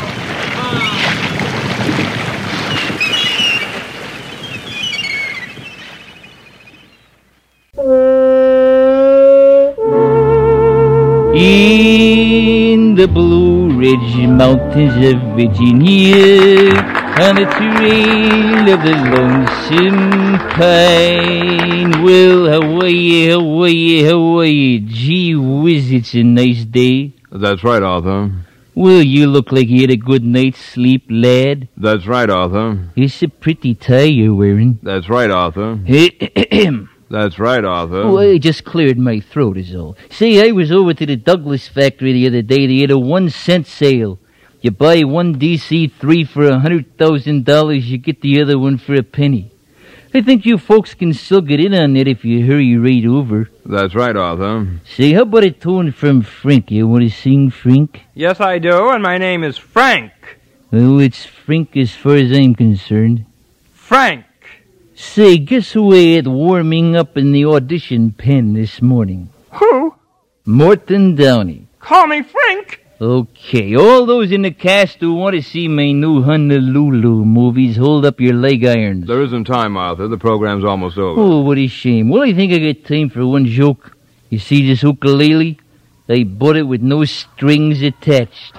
In the Blue Ridge Mountains of Virginia, on the trail of the lonesome pine, well, Hawaii, Hawaii, Hawaii, gee whiz, it's a nice day. That's right, Arthur. Well, you look like you had a good night's sleep, lad. That's right, Arthur. It's a pretty tie you're wearing. That's right, Arthur. That's right, Arthur. Oh, I just cleared my throat is all. See, I was over to the Douglas factory the other day. They had a one-cent sale. You buy one D C three for a hundred thousand dollars, you get the other one for a penny. I think you folks can still get in on it if you hurry right over. That's right, Arthur. Say, how about a tune from Frank? You want to sing, Frank? Yes, I do, and my name is Frank. Well, it's Frank as far as I'm concerned. Frank. Say, guess who I had warming up in the audition pen this morning? Who? Morton Downey. Call me Frank. Okay, all those in the cast who want to see my new Honolulu movies, hold up your leg irons. There isn't time, Arthur. The program's almost over. Oh, what a shame. Well, I think I got time for one joke. You see this ukulele? I bought it with no strings attached.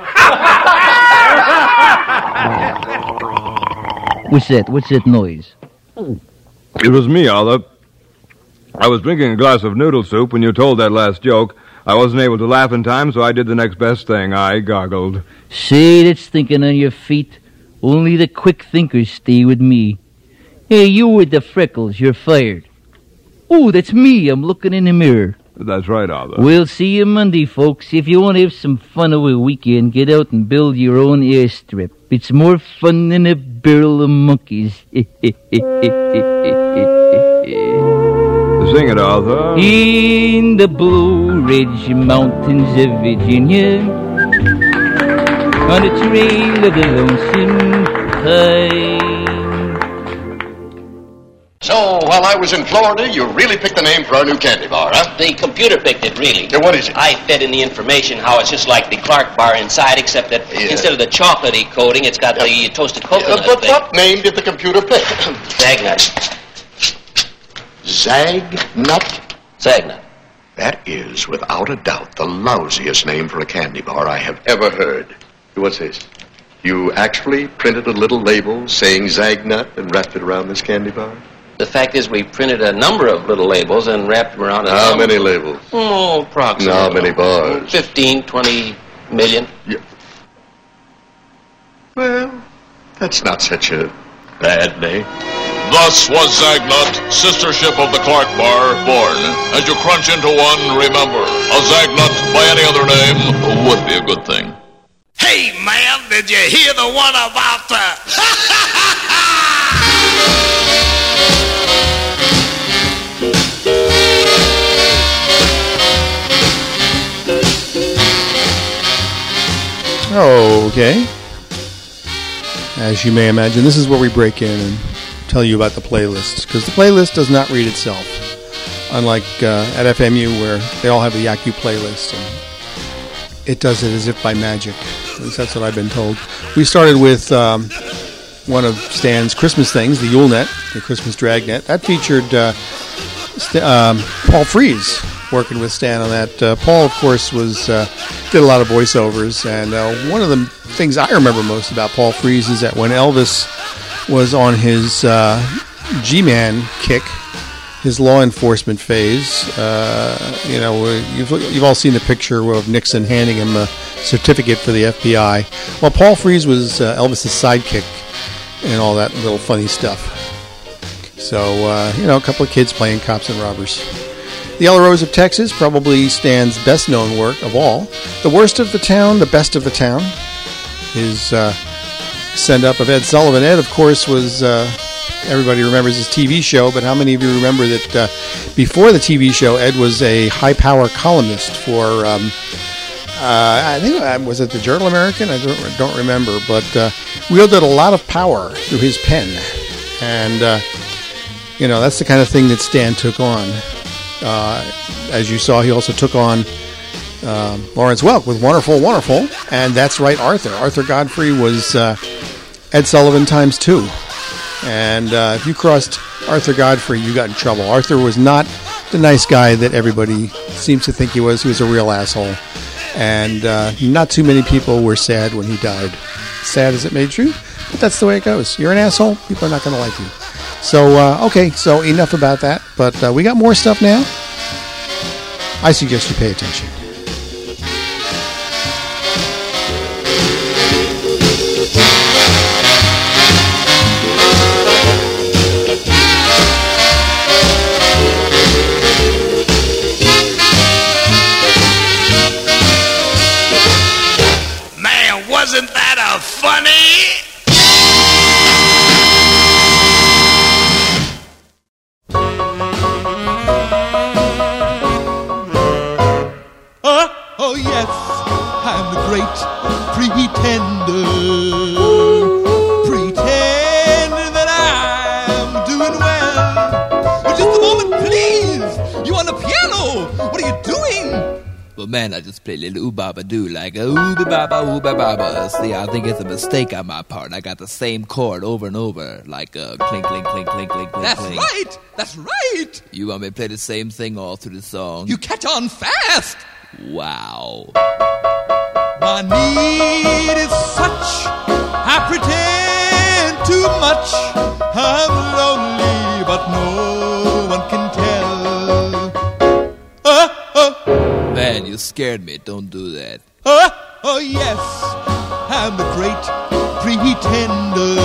What's that? What's that noise? It was me, Arthur. I was drinking a glass of noodle soup when you told that last joke. I wasn't able to laugh in time, so I did the next best thing. I goggled. Say, that's thinking on your feet. Only the quick thinkers stay with me. Hey, you with the freckles, you're fired. Oh, that's me. I'm looking in the mirror. That's right, Arthur. We'll see you Monday, folks. If you want to have some fun over a weekend, get out and build your own airstrip. It's more fun than a barrel of monkeys. Sing it, Arthur. In the Blue Ridge Mountains of Virginia, on the trail of the lonesome pine. So, while I was in Florida, you really picked the name for our new candy bar, huh? The computer picked it, really. Yeah, what is it? I fed in the information how it's just like the Clark bar inside, except that Yeah. instead of the chocolatey coating, it's got the toasted coconut. Uh, but thing. what name did the computer pick? Zagnut. Zagnut? Zagnut. That is, without a doubt, the lousiest name for a candy bar I have ever heard. What's this? You actually printed a little label saying Zagnut and wrapped it around this candy bar? The fact is, we printed a number of little labels and wrapped them around. How a many labels? Oh, approximately. How many bars? Fifteen, twenty million. Yeah. Well, that's not such a bad name. Thus was Zagnut, sister ship of the Clark Bar, born. As you crunch into one, remember, a Zagnut by any other name would be a good thing. Hey, man, did you hear the one about the... Okay. As you may imagine, this is where we break in and tell you about the playlist, because the playlist does not read itself, unlike uh, at F M U where they all have the Yak U playlist, and it does it as if by magic. At least that's what I've been told. We started with um, one of Stan's Christmas things, the Yule Net, the Christmas Dragnet. That featured uh, St- um, Paul Frees working with Stan on that. Uh, Paul, of course, was uh, did a lot of voiceovers, and uh, one of the things I remember most about Paul Frees is that when Elvis was on his uh, G-Man kick, his law enforcement phase, uh, you know, you've, you've all seen the picture of Nixon handing him a certificate for the F B I. Well, Paul Frees was uh, Elvis's sidekick and all that little funny stuff. So, uh, you know, a couple of kids playing cops and robbers. The Yellow Rose of Texas, probably Stan's best-known work of all. The Worst of the Town, The Best of the Town, his uh, send-up of Ed Sullivan. Ed, of course, was, uh, everybody remembers his T V show, but how many of you remember that uh, before the T V show, Ed was a high-power columnist for, um, uh, I think, uh, was it the Journal American? I don't, don't remember, but uh, wielded a lot of power through his pen. And, uh, you know, that's the kind of thing that Stan took on. Uh, as you saw, he also took on uh, Lawrence Welk with Wonderful, Wonderful, and That's Right, Arthur. Arthur Godfrey was uh, Ed Sullivan times two. And uh, if you crossed Arthur Godfrey, you got in trouble. Arthur was not the nice guy that everybody seems to think he was. He was a real asshole. And uh, not too many people were sad when he died. Sad as it may be true, but that's the way it goes. You're an asshole, people are not going to like you. So, uh, okay, so enough about that. But uh, we got more stuff now. I suggest you pay attention. Man, wasn't that a funny? Oh yes, I'm the great pretender. Pretend that I'm doing well. But just a moment, please. You on the piano? What are you doing? Well, man, I just play a little ooh-baba-doo, like a ooh-ba-ba, ooh-ba-ba-ba. See, I think it's a mistake on my part. I got the same chord over and over, like a clink, clink, clink, clink, clink, clink. That's clink. right. That's right. You want me to play the same thing all through the song? You catch on fast. Wow. My need is such, I pretend too much. I'm lonely, but no one can tell. Uh, uh. Man, you scared me. Don't do that. Uh, oh yes, I'm the great pretender.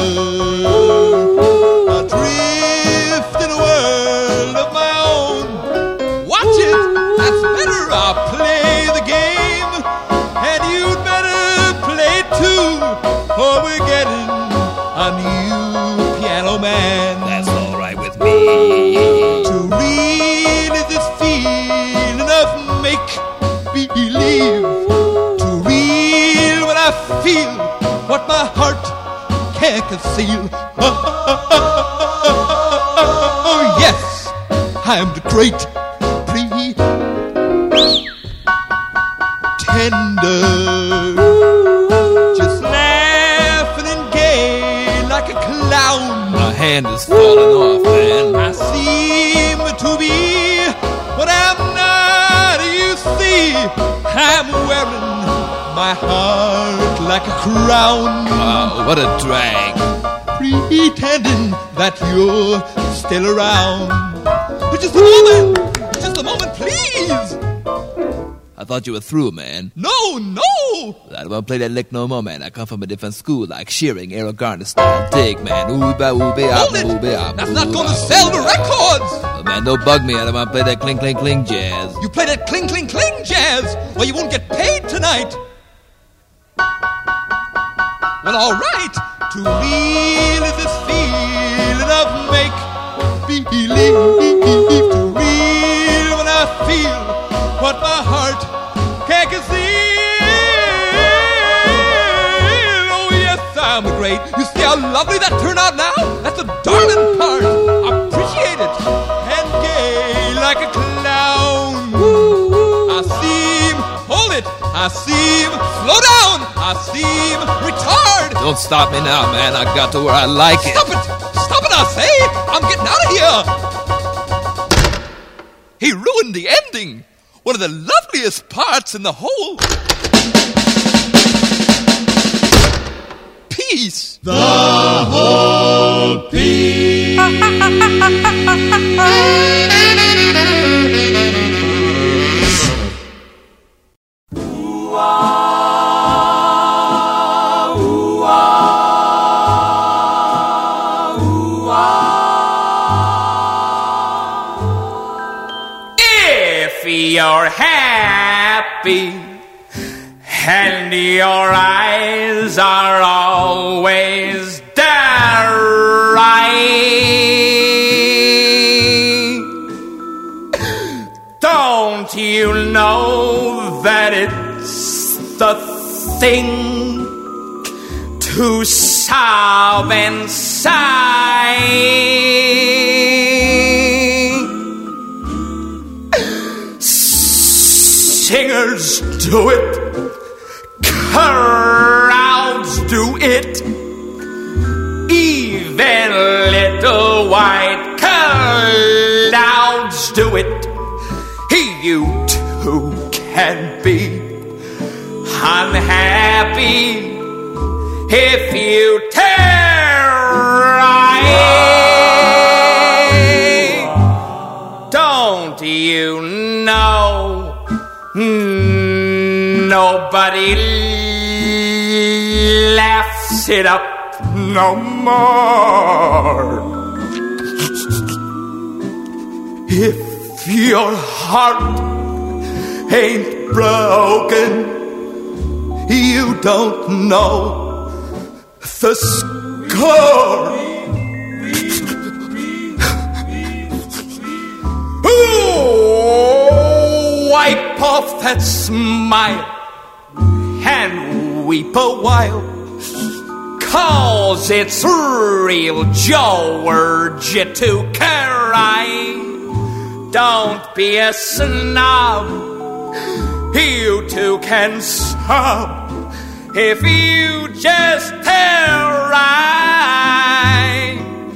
Adrift in a world of my own. Watch it, that's better. I'll play the game, and you'd better play too, or we're getting a new piano man. That's all right with me. To read is this feeling of make-believe. To read when I feel what my heart can't conceal. Oh, oh, oh, oh, oh, yes, I'm the great pretender. Just laughing and gay like a clown. My hand is falling off, man. I seem to be what I'm not. You see, I'm wearing my heart like a crown. Wow, what a drag. Pretending that you're still around. But just a moment, just a moment, please. I thought you were through, man. No, no! I don't want to play that lick no more, man. I come from a different school, like Shearing, Errol Garner style. Dig, man. Ooh-ba, ooh-ba, Hold it! ooh-ba, That's not going to sell the records! Oh, man, don't bug me. I don't want to play that cling, cling, cling jazz. You play that cling, cling, cling jazz, or you won't get paid tonight. Well, all right. To real is this feeling of make-believe. To real when I feel what my heart can't conceal. I'm great. You see how lovely that turned out now? That's the darling part. Appreciate it. And gay like a clown. I seem, hold it, I seem, slow down, I seem retard. Don't stop me now, man. I got to where I like it. Stop it, stop it, I say. I'm getting out of here. He ruined the ending. One of the loveliest parts in the whole piece. The whole piece. If you're happy and your eyes are always dry, don't you know that it's the thing to sob and sigh? Singers do it, crowds do it, even little white clouds do it. You too can be unhappy if you try. Don't you know nobody laughs it up no more? If your heart ain't broken, you don't know the score. Ooh, wipe off that smile and weep a while, 'cause it's real George to cry. Don't be a snob, you too can sob if you just tell right.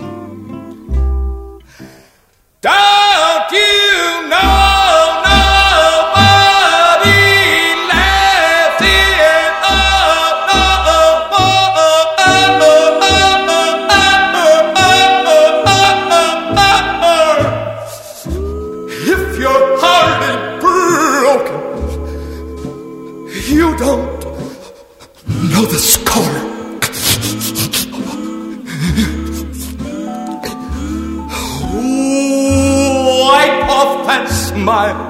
Don't you know nobody left it up, up, up, up, if your heart is broken, you don't know the score. Wipe off that smile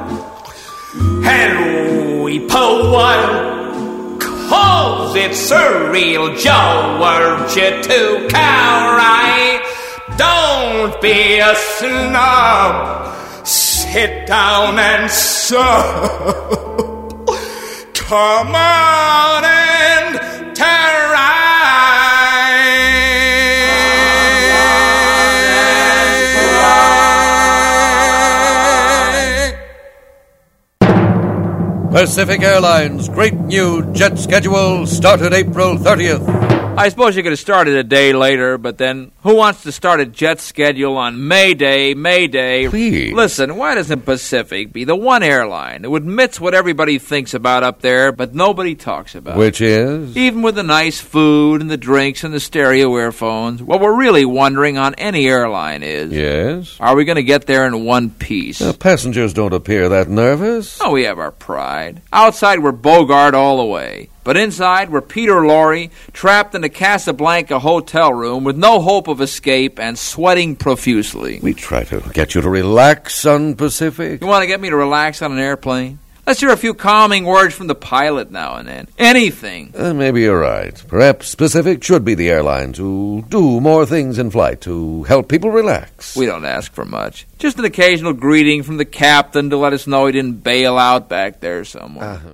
and weep a while, 'cause it's a real George to cry. Don't be a snob, sit down and sob. Come on and try. Pacific Airlines' great new jet schedule started April thirtieth. I suppose you could have started a day later, but then who wants to start a jet schedule on May Day, May Day? Please. Listen, why doesn't Pacific be the one airline who admits what everybody thinks about up there, but nobody talks about? Which is? Even with the nice food and the drinks and the stereo earphones, what we're really wondering on any airline is, Yes? are we going to get there in one piece? Uh, passengers don't appear that nervous. Oh, we have our pride. Outside, we're Bogart all the way. But inside, we're Peter Lorre, trapped in a Casablanca hotel room with no hope of escape and sweating profusely. We try to get you to relax on Pacific. You want to get me to relax on an airplane? Let's hear a few calming words from the pilot now and then. Anything. Uh, maybe you're right. Perhaps Pacific should be the airline to do more things in flight to help people relax. We don't ask for much. Just an occasional greeting from the captain to let us know he didn't bail out back there somewhere. Uh-huh.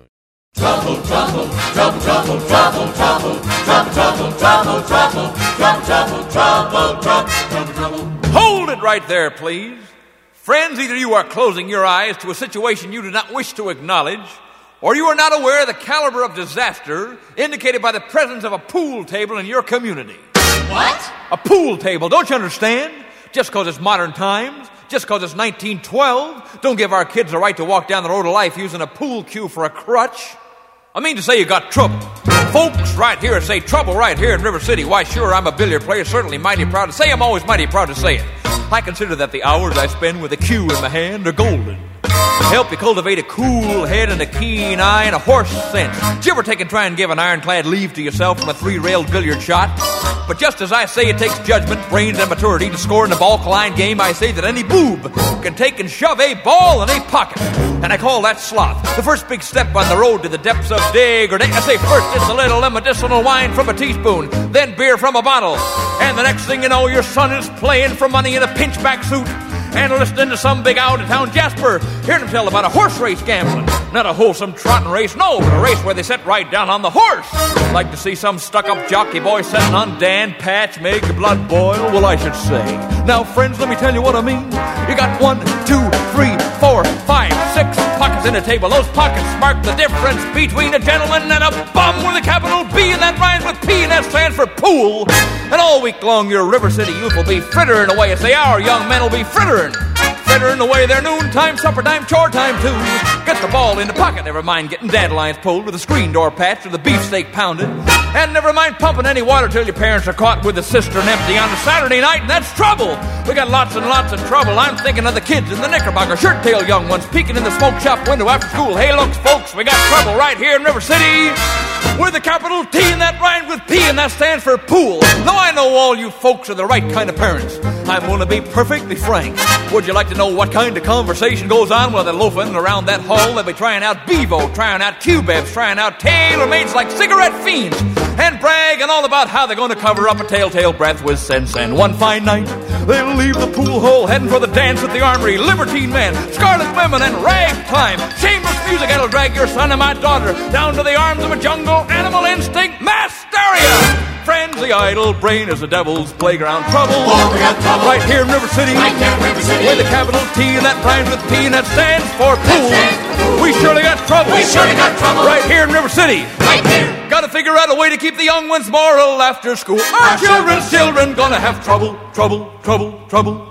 Trouble, trouble, trouble, trouble, trouble, trouble, trouble, trouble, trouble, trouble, trouble, trouble, trouble, trouble, trouble. Hold it right there, please. Friends, either you are closing your eyes to a situation you do not wish to acknowledge, or you are not aware of the caliber of disaster indicated by the presence of a pool table in your community. What? A pool table, don't you understand? Just because it's modern times, just because it's nineteen twelve, don't give our kids the right to walk down the road of life using a pool cue for a crutch. I mean to say you got trouble. Folks right here say trouble right here in River City. Why, sure, I'm a billiard player, certainly mighty proud to say. I'm always mighty proud to say it. I consider that the hours I spend with a cue in my hand are golden. Help you cultivate a cool head and a keen eye and a horse sense. Did you ever take and try and give an ironclad leave to yourself from a three-railed billiard shot? But just as I say it takes judgment, brains, and maturity to score in a ball-line game, I say that any boob can take and shove a ball in a pocket. And I call that sloth. The first big step on the road to the depths of degradation. I say first it's a little medicinal wine from a teaspoon, then beer from a bottle. And the next thing you know, your son is playing for money in a pinchback suit and listening to some big out-of-town Jasper hearing him tell about a horse race gambling. Not a wholesome trotting race, no, but a race where they sit right down on the horse. Like to see some stuck-up jockey boy sitting on Dan Patch make your blood boil? Well, I should say. Now, friends, let me tell you what I mean. You got one, two, three, four, five, six pockets in a table. Those pockets mark the difference between a gentleman and a bum with a capital B, and that rhymes with P, and that stands for pool. And all week long, your River City youth will be frittering away as they are. Young men will be frittering. Frittering away their noontime, supper time, chore time, too. Get the ball in the pocket, never mind getting dandelions pulled with a screen door patched or the beefsteak pounded. And never mind pumping any water till your parents are caught with the cistern empty on a Saturday night, and that's trouble. We got lots and lots of trouble. I'm thinking of the kids in the knickerbocker, shirt-tail young ones peeking in the smoke shop window after school. Hey, looks, folks, we got trouble right here in River City. With a capital T, and that rhymes with P, and that stands for pool. Now I know all you folks are the right kind of parents. I'm going to be perfectly frank. Would you like to know what kind of conversation goes on while they're loafing around that hall? They'll be trying out Bevo, trying out Q-Bebs, trying out tailor-mades like cigarette fiends, and bragging all about how they're going to cover up a telltale breath with sense. And one fine night, they'll leave the pool hall heading for the dance at the Armory. Libertine men, scarlet women, and ragtime. Shameless music that'll drag your son and my daughter down to the arms of a jungle animal instinct mass hysteria. Friends, the idle brain is the devil's playground. Trouble, oh, we got trouble right here in River City, right here in River City, with a capital T and that rhymes with P and that stands for pool. We surely got trouble. We surely got trouble right here in River City, right here. Got to figure out a way to keep the young ones moral after school. Our children's children gonna have trouble, trouble, trouble, trouble.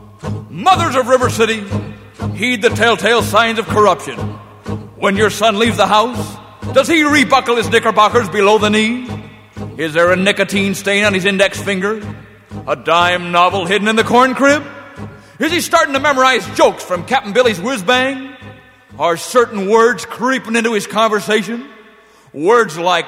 Mothers of River City, heed the telltale signs of corruption. When your son leaves the house, does he rebuckle his knickerbockers below the knee? Is there a nicotine stain on his index finger? A dime novel hidden in the corn crib? Is he starting to memorize jokes from Captain Billy's whiz-bang? Are certain words creeping into his conversation? Words like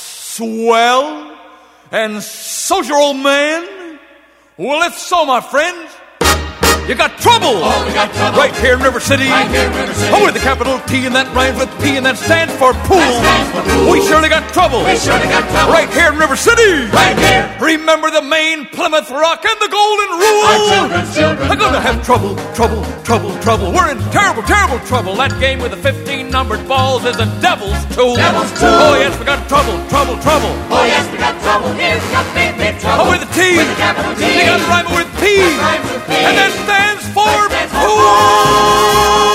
swell and social old man? Well, if so, my friends, you got trouble! Oh, we got trouble right here in River City. Right here in River City. Oh, with a capital T and that rhymes with P and that stands for pool. Stands for pool. We surely got trouble. We surely got trouble right here in River City. Right here. Remember the Maine, Plymouth Rock, and the Golden Rule. Our children's children. They're gonna have trouble, trouble, trouble, trouble. We're in terrible, terrible trouble. That game with the fifteen numbered balls is a devil's tool. Devil's tool. Oh yes, we got trouble, trouble, trouble. Oh yes, we got trouble. Here we got big, big trouble. Oh, with the T. With the capital T. They got to rhyme with P. That rhymes with P. And that stands for pool.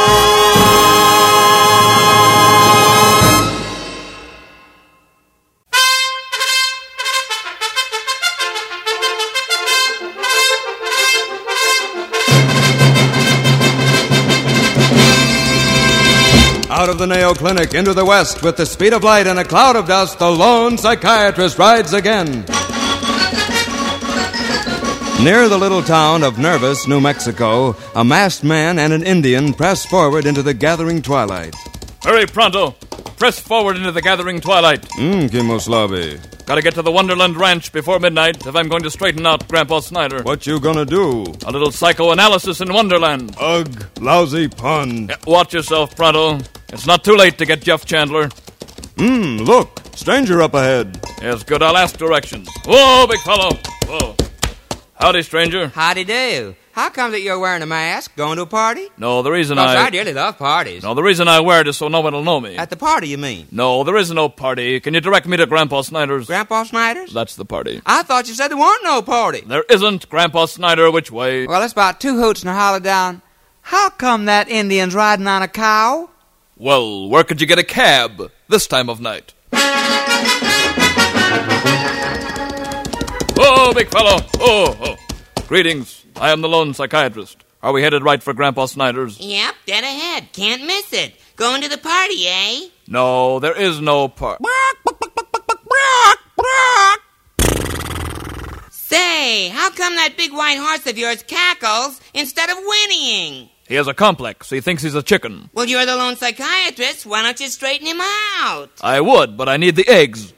Out of the Mayo Clinic into the West with the speed of light and a cloud of dust, the lone psychiatrist rides again. Near the little town of Nervous, New Mexico, a masked man and an Indian press forward into the gathering twilight. Hurry, pronto. Press forward into the gathering twilight. Mmm, Kimoslavi. Gotta get to the Wonderland Ranch before midnight if I'm going to straighten out Grandpa Snyder. What you gonna do? A little psychoanalysis in Wonderland. Ugh, lousy pun. Yeah, watch yourself, pronto. It's not too late to get Jeff Chandler. Mmm, look, stranger up ahead. Yes, good, I'll ask directions. Whoa, big fellow. Whoa. Howdy, stranger. Howdy do. How come that you're wearing a mask? Going to a party? No, the reason Because I... I dearly love parties. No, the reason I wear it is so no one will know me. At the party, you mean? No, there is no party. Can you direct me to Grandpa Snyder's? Grandpa Snyder's? That's the party. I thought you said there weren't no party. There isn't. Grandpa Snyder, which way? Well, it's about two hoots and a holler down. How come that Indian's riding on a cow? Well, where could you get a cab this time of night? Oh, big fellow. Oh, oh. Greetings. I am the lone psychiatrist. Are we headed right for Grandpa Snyder's? Yep, dead ahead. Can't miss it. Going to the party, eh? No, there is no party. Say, how come that big white horse of yours cackles instead of whinnying? He has a complex. He thinks he's a chicken. Well, you're the lone psychiatrist. Why don't you straighten him out? I would, but I need the eggs.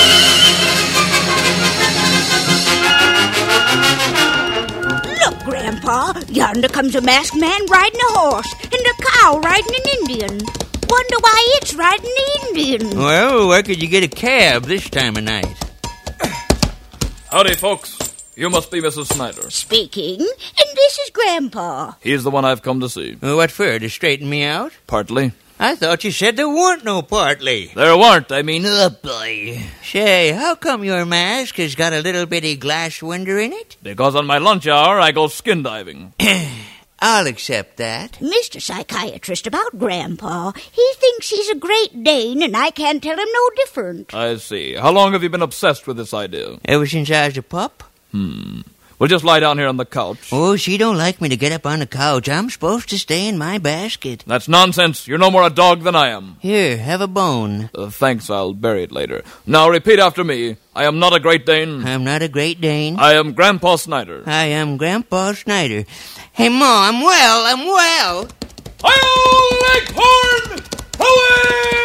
Look, Grandpa, yonder comes a masked man riding a horse and a cow riding an Indian. Wonder why it's riding the Indian. Well, where could you get a cab this time of night? Howdy, folks. You must be Missus Snyder. Speaking, and this is Grandpa. He's the one I've come to see. Well, what for, to straighten me out? Partly. I thought you said there weren't no partly. There weren't, I mean... Oh, boy. Say, how come your mask has got a little bitty glass window in it? Because on my lunch hour, I go skin diving. I'll accept that. Mister Psychiatrist, about Grandpa. He thinks he's a Great Dane, and I can't tell him no different. I see. How long have you been obsessed with this idea? Ever since I was a pup. Hmm. We'll just lie down here on the couch. Oh, she don't like me to get up on the couch. I'm supposed to stay in my basket. That's nonsense. You're no more a dog than I am. Here, have a bone. Uh, thanks, I'll bury it later. Now repeat after me. I am not a Great Dane. I'm not a Great Dane. I am Grandpa Snyder. I am Grandpa Snyder. Hey, Ma, I'm well, I'm well. Hi-yo, Leghorn! Away!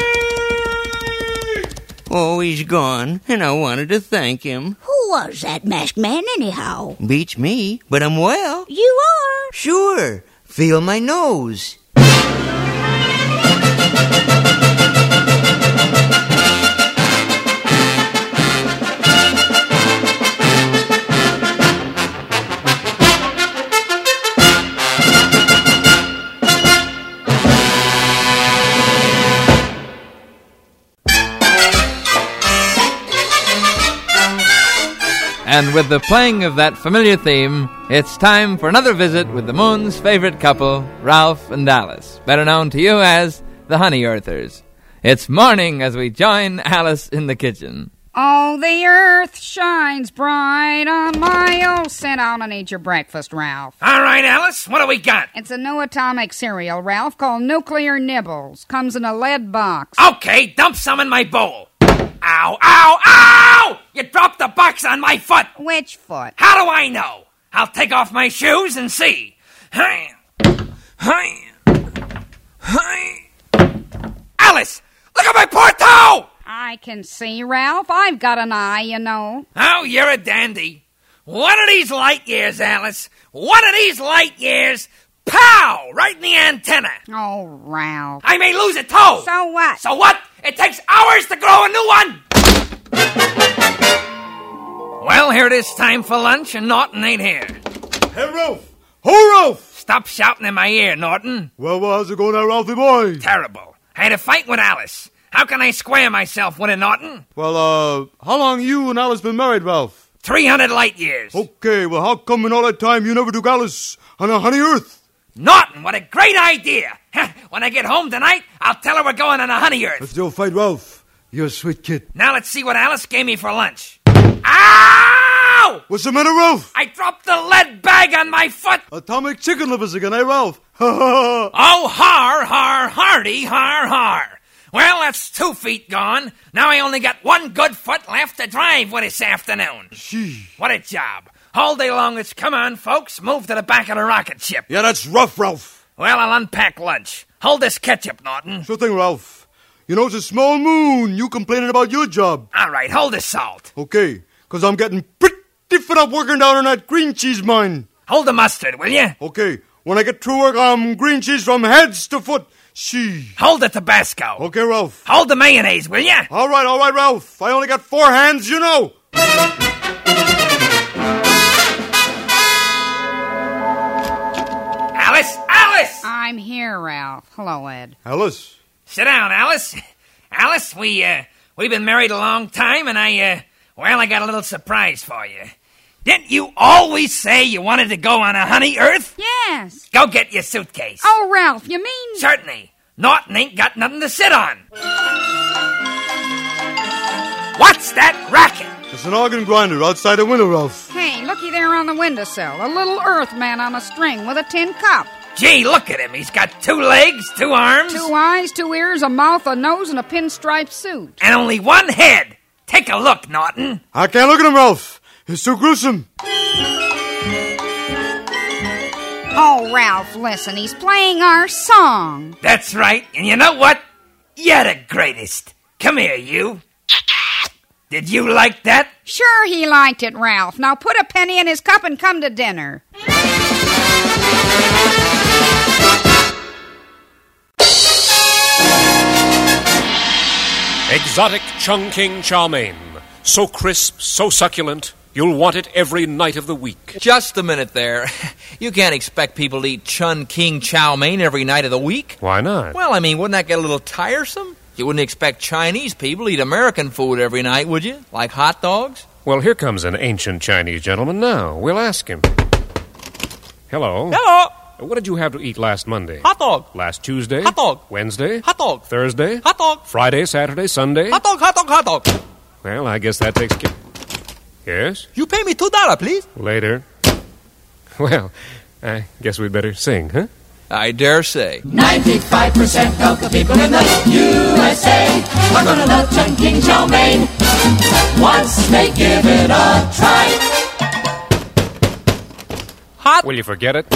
Oh, he's gone, and I wanted to thank him. Who was that masked man, anyhow? Beats me, but I'm well. You are? Sure. Feel my nose. And with the playing of that familiar theme, it's time for another visit with the Moon's favorite couple, Ralph and Alice, better known to you as the Honey Earthers. It's morning as we join Alice in the kitchen. Oh, the earth shines bright on my old... Sit down and eat your breakfast, Ralph. All right, Alice, what do we got? It's a new atomic cereal, Ralph, called Nuclear Nibbles. Comes in a lead box. Okay, dump some in my bowl. Ow, ow, ow! You dropped the box on my foot. Which foot? How do I know? I'll take off my shoes and see. Hi. Hi. Hi. Alice, look at my poor toe! I can see, Ralph. I've got an eye, you know. Oh, you're a dandy. One of these light years, Alice. One of these light years. Pow! Right in the antenna. Oh, Ralph. I may lose a toe. So what? So what? It takes hours to grow a new one. Well, here it is time for lunch, and Norton ain't here. Hey, Ralph! Ho, Ralph! Stop shouting in my ear, Norton. Well, well, how's it going now, Ralphie boy? Terrible. I had a fight with Alice. How can I square myself with a Norton? Well, uh, how long you and Alice been married, Ralph? Three hundred light years. Okay, well, how come in all that time you never took Alice on a honey earth? Norton, what a great idea. When I get home tonight, I'll tell her we're going on a honey earth. Let's do a fight, Ralph. You're a sweet kid. Now let's see what Alice gave me for lunch. Ow! What's the matter, Ralph? I dropped the lead bag on my foot. Atomic chicken livers again, eh, Ralph? Oh, har, har, hardy, har, har. Well, that's two feet gone. Now I only got one good foot left to drive with this afternoon. Sheesh. What a job. All day long it's, come on, folks, move to the back of the rocket ship. Yeah, that's rough, Ralph. Well, I'll unpack lunch. Hold this ketchup, Norton. Sure thing, Ralph. You know, it's a small moon. You complaining about your job. All right, hold this salt. Okay, because I'm getting pretty fed up working down on that green cheese mine. Hold the mustard, will you? Okay, when I get through work, I'm green cheese from heads to foot. She. Hold the Tabasco. Okay, Ralph. Hold the mayonnaise, will you? All right, all right, Ralph. I only got four hands, you know. I'm here, Ralph. Hello, Ed. Alice. Sit down, Alice. Alice, we, uh, we've been married a long time, and I, uh, well, I got a little surprise for you. Didn't you always say you wanted to go on a honey earth? Yes. Go get your suitcase. Oh, Ralph, you mean... Certainly. Norton ain't got nothing to sit on. What's that racket? It's an organ grinder outside the window, Ralph. Hey, looky there on the windowsill. A little earthman on a string with a tin cup. Gee, look at him. He's got two legs, two arms. Two eyes, two ears, a mouth, a nose, and a pinstripe suit. And only one head. Take a look, Norton. I can't look at him, Ralph. It's too gruesome. Oh, Ralph, listen. He's playing our song. That's right. And you know what? You're the greatest. Come here, you. Did you like that? Sure he liked it, Ralph. Now put a penny in his cup and come to dinner. Exotic Chungking Chow Mein. So crisp, so succulent, you'll want it every night of the week. Just a minute there. You can't expect people to eat Chungking Chow Mein every night of the week. Why not? Well, I mean, wouldn't that get a little tiresome? You wouldn't expect Chinese people to eat American food every night, would you? Like hot dogs? Well, here comes an ancient Chinese gentleman now. We'll ask him. Hello. Hello. What did you have to eat last Monday? Hot dog. Last Tuesday? Hot dog. Wednesday? Hot dog. Thursday? Hot dog. Friday, Saturday, Sunday? Hot dog, hot dog, hot dog. Well, I guess that takes care... Yes? You pay me two dollars, please. Later. Well, I guess we'd better sing, huh? I dare say. ninety-five percent of the people in the U S A are gonna love Chungking Chow Mein once they give it a try. Hot. Will you forget it?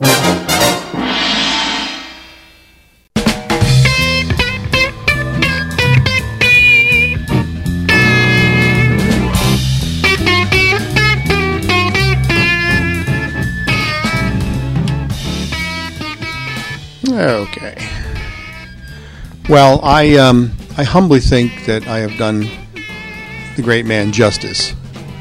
Okay. Well, I um, I humbly think that I have done the great man justice.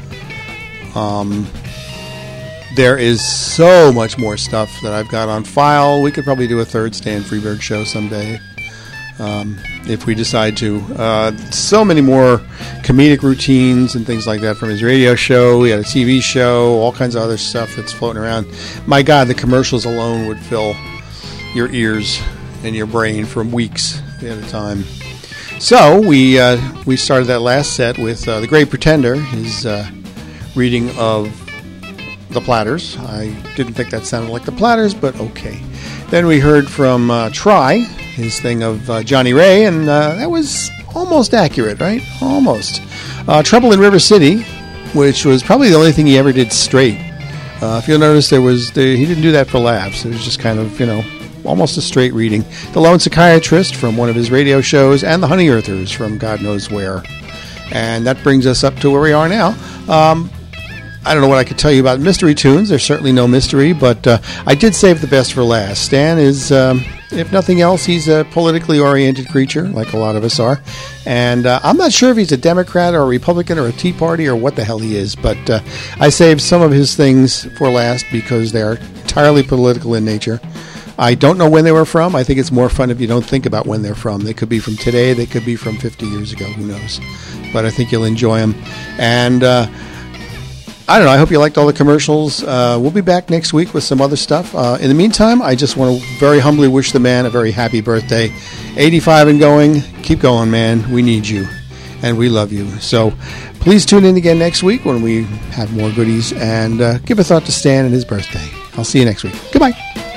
Um, there is so much more stuff that I've got on file. We could probably do a third Stan Freberg show someday, um, if we decide to. Uh, so many more comedic routines and things like that from his radio show. He had a T V show, all kinds of other stuff that's floating around. My God, the commercials alone would fill your ears and your brain for weeks at a time. So we uh, we started that last set with uh, The Great Pretender, his uh, reading of The Platters. I didn't think that sounded like The Platters, but okay. Then we heard from uh, Try, his thing of uh, Johnny Ray, and uh, that was almost accurate, right? Almost. Uh, Trouble in River City, which was probably the only thing he ever did straight. Uh, if you'll notice, there was the, he didn't do that for laughs. It was just kind of, you know, almost a straight reading. The Lone Psychiatrist from one of his radio shows, and the Honey Earthers from God knows where. And that brings us up to where we are now. Um, I don't know what I could tell you about mystery tunes. There's certainly no mystery, but uh, I did save the best for last. Stan is, um, if nothing else, he's a politically oriented creature, like a lot of us are. And uh, I'm not sure if he's a Democrat or a Republican or a Tea Party or what the hell he is, but uh, I saved some of his things for last because they are entirely political in nature. I don't know when they were from. I think it's more fun if you don't think about when they're from. They could be from today. They could be from fifty years ago. Who knows? But I think you'll enjoy them. And uh, I don't know. I hope you liked all the commercials. Uh, we'll be back next week with some other stuff. Uh, in the meantime, I just want to very humbly wish the man a very happy birthday. eighty-five and going. Keep going, man. We need you. And we love you. So please tune in again next week when we have more goodies. And uh, give a thought to Stan and his birthday. I'll see you next week. Goodbye.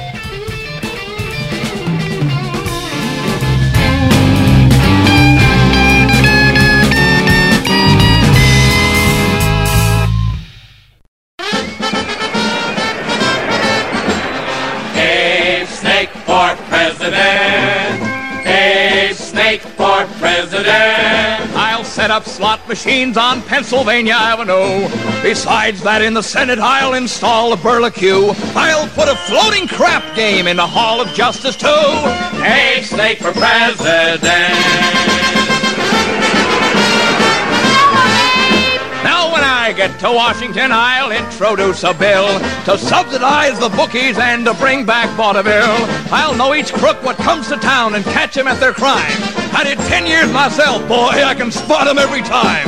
I'll set up slot machines on Pennsylvania Avenue. Besides that, in the Senate, I'll install a burlicue. I'll put a floating crap game in the Hall of Justice, too. Hey, Snake for president. Now, when I get to Washington, I'll introduce a bill to subsidize the bookies and to bring back vaudeville. I'll know each crook what comes to town and catch them at their crime. I did ten years myself, boy, I can spot them every time.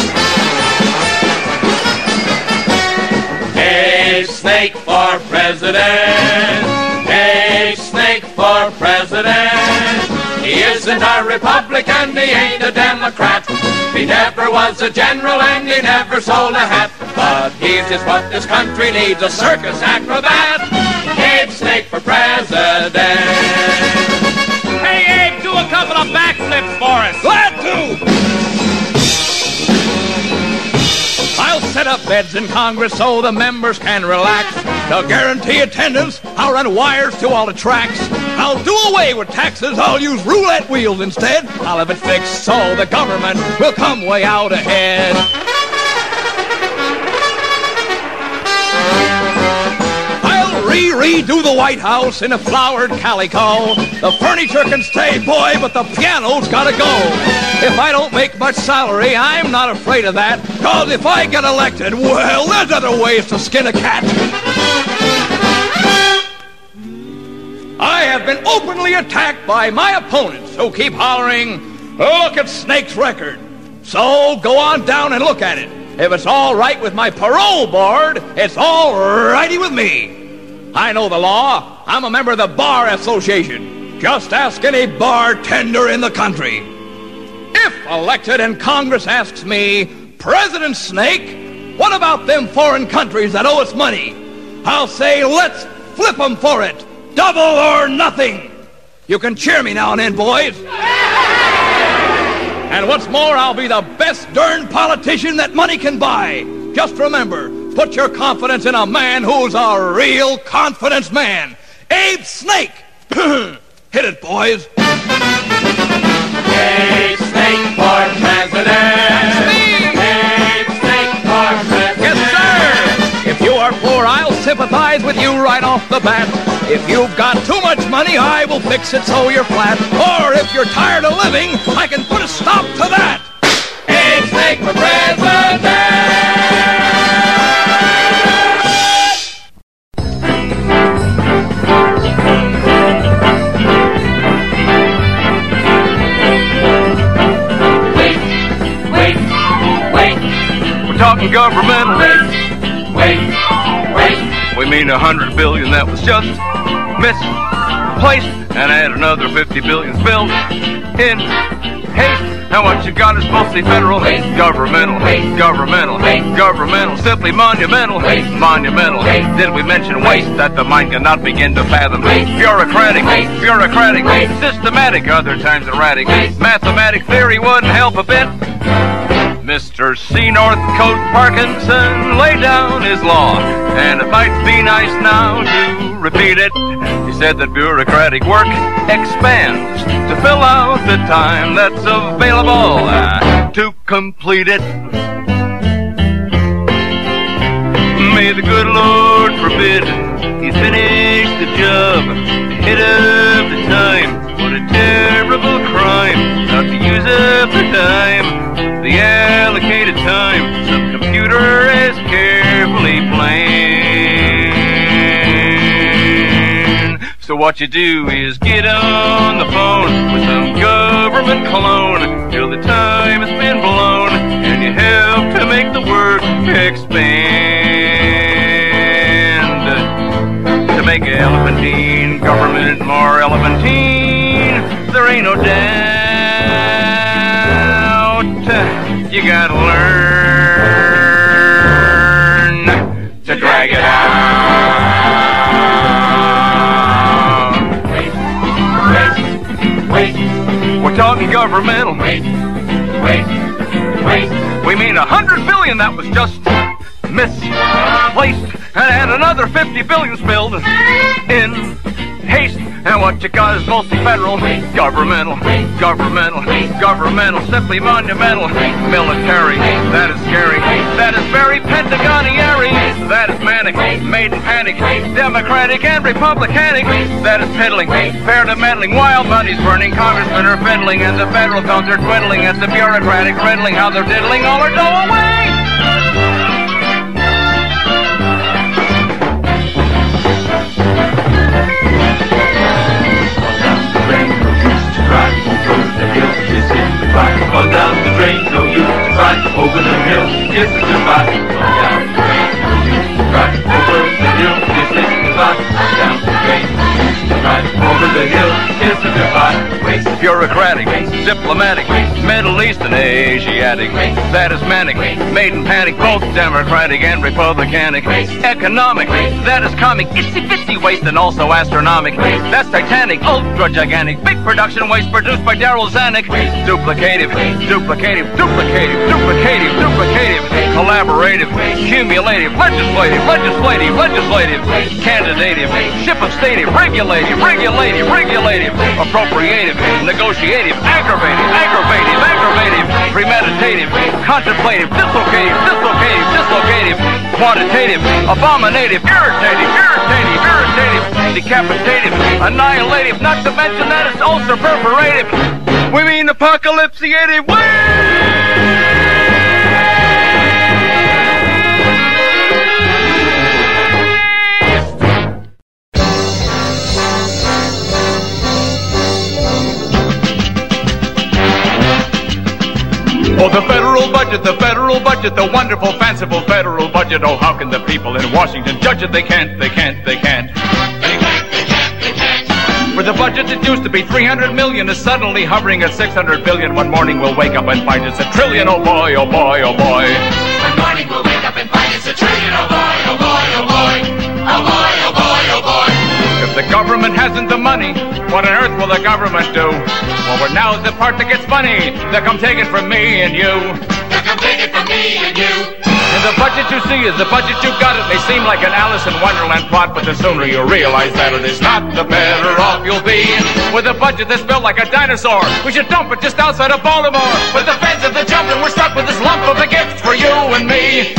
Abe Snake for president. Abe Snake for president. He isn't a Republican, he ain't a Democrat. He never was a general and he never sold a hat. But he's just what this country needs, a circus acrobat. Abe Snake for president. Hey, Abe, do a couple of backflips for us. Glad to. I'll set up beds in Congress so the members can relax. To guarantee attendance, I'll run wires to all the tracks. I'll do away with taxes, I'll use roulette wheels instead. I'll have it fixed so the government will come way out ahead. I'll re-redo the White House in a flowered calico. The furniture can stay, boy, but the piano's gotta go. If I don't make much salary, I'm not afraid of that. Cause if I get elected, well, there's other ways to skin a cat. I have been openly attacked by my opponents who keep hollering, look at Snake's record. So go on down and look at it. If it's all right with my parole board, it's all righty with me. I know the law. I'm a member of the Bar Association. Just ask any bartender in the country. If elected and Congress asks me, President Snake, what about them foreign countries that owe us money? I'll say, let's flip them for it. Double or nothing. You can cheer me now and then, boys. And what's more, I'll be the best darn politician that money can buy. Just remember, put your confidence in a man who's a real confidence man. Abe Snake. Hit it, boys. Abe Snake for president. Abe Snake for president. Yes, sir. If you are poor, I'll sympathize with you right off the bat. If you've got too much money, I will fix it so you're flat. Or if you're tired of living, I can put a stop to that. Abe Snake for president. Talking governmental. Wait, wait, wait. We mean a hundred billion that was just misplaced, and add another fifty billion spilled in haste. Now what you got is mostly federal, Wait. governmental, Wait. governmental, Wait. governmental, simply monumental, Wait. monumental. Wait. Did we mention waste that the mind cannot begin to fathom? Wait. Bureaucratic, Wait. bureaucratic, Wait. systematic, other times erratic. Wait. Mathematic theory wouldn't help a bit. Mister C. Northcote Parkinson laid down his law, and it might be nice now to repeat it. He said that bureaucratic work expands to fill out the time that's available uh, to complete it. May the good Lord forbid he finish the job ahead of the time. What a terrible crime not to use up the time, the allocated time some computer has carefully planned. So what you do is get on the phone with some government cologne till the time has been blown, and you help to make the work expand. To make elephantine government more elephantine, there ain't no doubt. You gotta learn to drag it out. Wait, wait, wait. We're talking governmental. Wait, wait, wait. We mean a hundred billion that was just misplaced, and another fifty billion spilled in haste. And what you got is mostly federal, governmental, governmental, governmental, simply monumental, military, that is scary, that is very Pentagoniary, that is manic, made in panic, democratic and republicanic, that is piddling, fair to meddling, wild money's burning, congressmen are fiddling, and the federal phones are twiddling, as the bureaucratic riddling, how they're diddling all our dough away. kiss it goodbye. Down the drain, right over the hill, kiss it goodbye. Down the drain, right over the hill, kiss it goodbye. Waste. Bureaucratic, diplomatic, Middle Eastern, Asiatic, that is manic, made in panic, both democratic and republicanic. Economic, that is comic, itsy bitsy waste and also astronomic. That's Titanic, ultra gigantic, big production waste produced by Daryl Zanuck. Duplicative, duplicative, duplicative, duplicative, duplicative, collaborative, cumulative, legislative, legislative, legislative, candidative, ship of stative, regulative, regulative, regulative, appropriative, negotiative, aggravative, aggravative, aggravative, premeditative, contemplative, dislocative, dislocative, dislocative, quantitative, abominative, irritative, irritative, irritative, decapitative, annihilative, not to mention that it's ulcer perforative. We mean apocalypseative. Oh, the federal budget, the federal budget, the wonderful, fanciful federal budget. Oh, how can the people in Washington judge it? They can't, they can't, they can't. They can't, they can't, they can't. For the budget that used to be three hundred million is suddenly hovering at six hundred billion. One morning we'll wake up and find it's a trillion. Oh boy, oh boy, oh boy. One morning we'll wake up and find it's a trillion. Oh boy, oh boy, oh boy. Oh boy, oh boy, oh boy. If the government hasn't the money, what on earth will the government do? Well, we're now's the part that gets funny. They'll come take it from me and you. They'll come take it from me and you. And the budget you see is the budget you got. It may seem like an Alice in Wonderland plot, but the sooner you realize that it is not, the better off you'll be. With a budget that's built like a dinosaur, we should dump it just outside of Baltimore. With the feds at the jumping, we're stuck with this lump of a gift for you and me.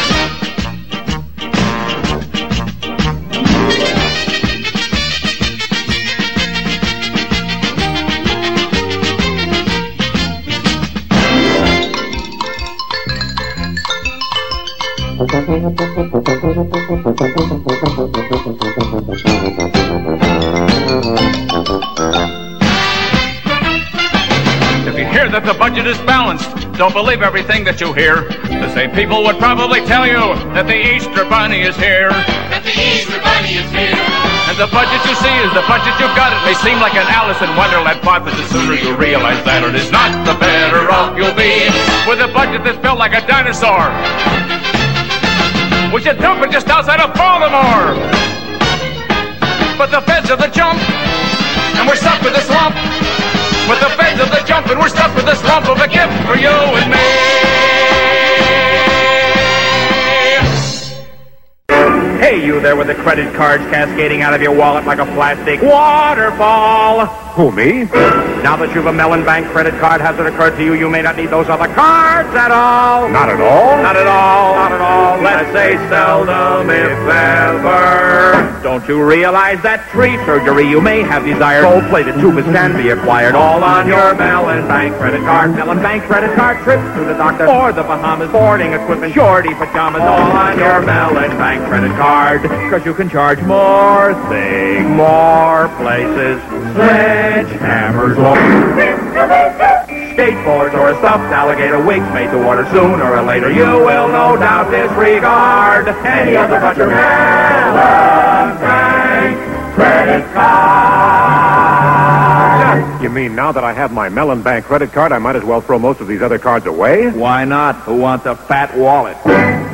If you hear that the budget is balanced, don't believe everything that you hear. The same people would probably tell you that the Easter Bunny is here. That the Easter Bunny is here. And the budget you see is the budget you've got. It may seem like an Alice in Wonderland plot, but the sooner you realize that it is not, the better off you'll be. With a budget that's built like a dinosaur, we should dump it just outside of Baltimore. But the feds are the jump, and we're stuck with this lump. But the feds are the jump, and we're stuck with this lump of a gift for you and me. Hey, you there with the credit cards cascading out of your wallet like a plastic waterfall. Who, me? Now that you've a Mellon Bank credit card, has it occurred to you you may not need those other cards at all? Not at all? Not at all, not at all. Let's say seldom, if ever. Don't you realize that tree surgery you may have desired? Gold-plated tubers can be acquired all on your Mellon Bank credit card. Mellon Bank credit card trips to the doctor or the Bahamas, boarding equipment, shorty pajamas, all on your Mellon Bank credit card. Because you can charge more things, more places. Sledgehammers, skateboards, or a stuffed alligator wigs made to order. Sooner or later you will no doubt disregard any other but your Mellon Bank credit card. You mean now that I have my Mellon Bank credit card, I might as well throw most of these other cards away? Why not? Who wants a fat wallet?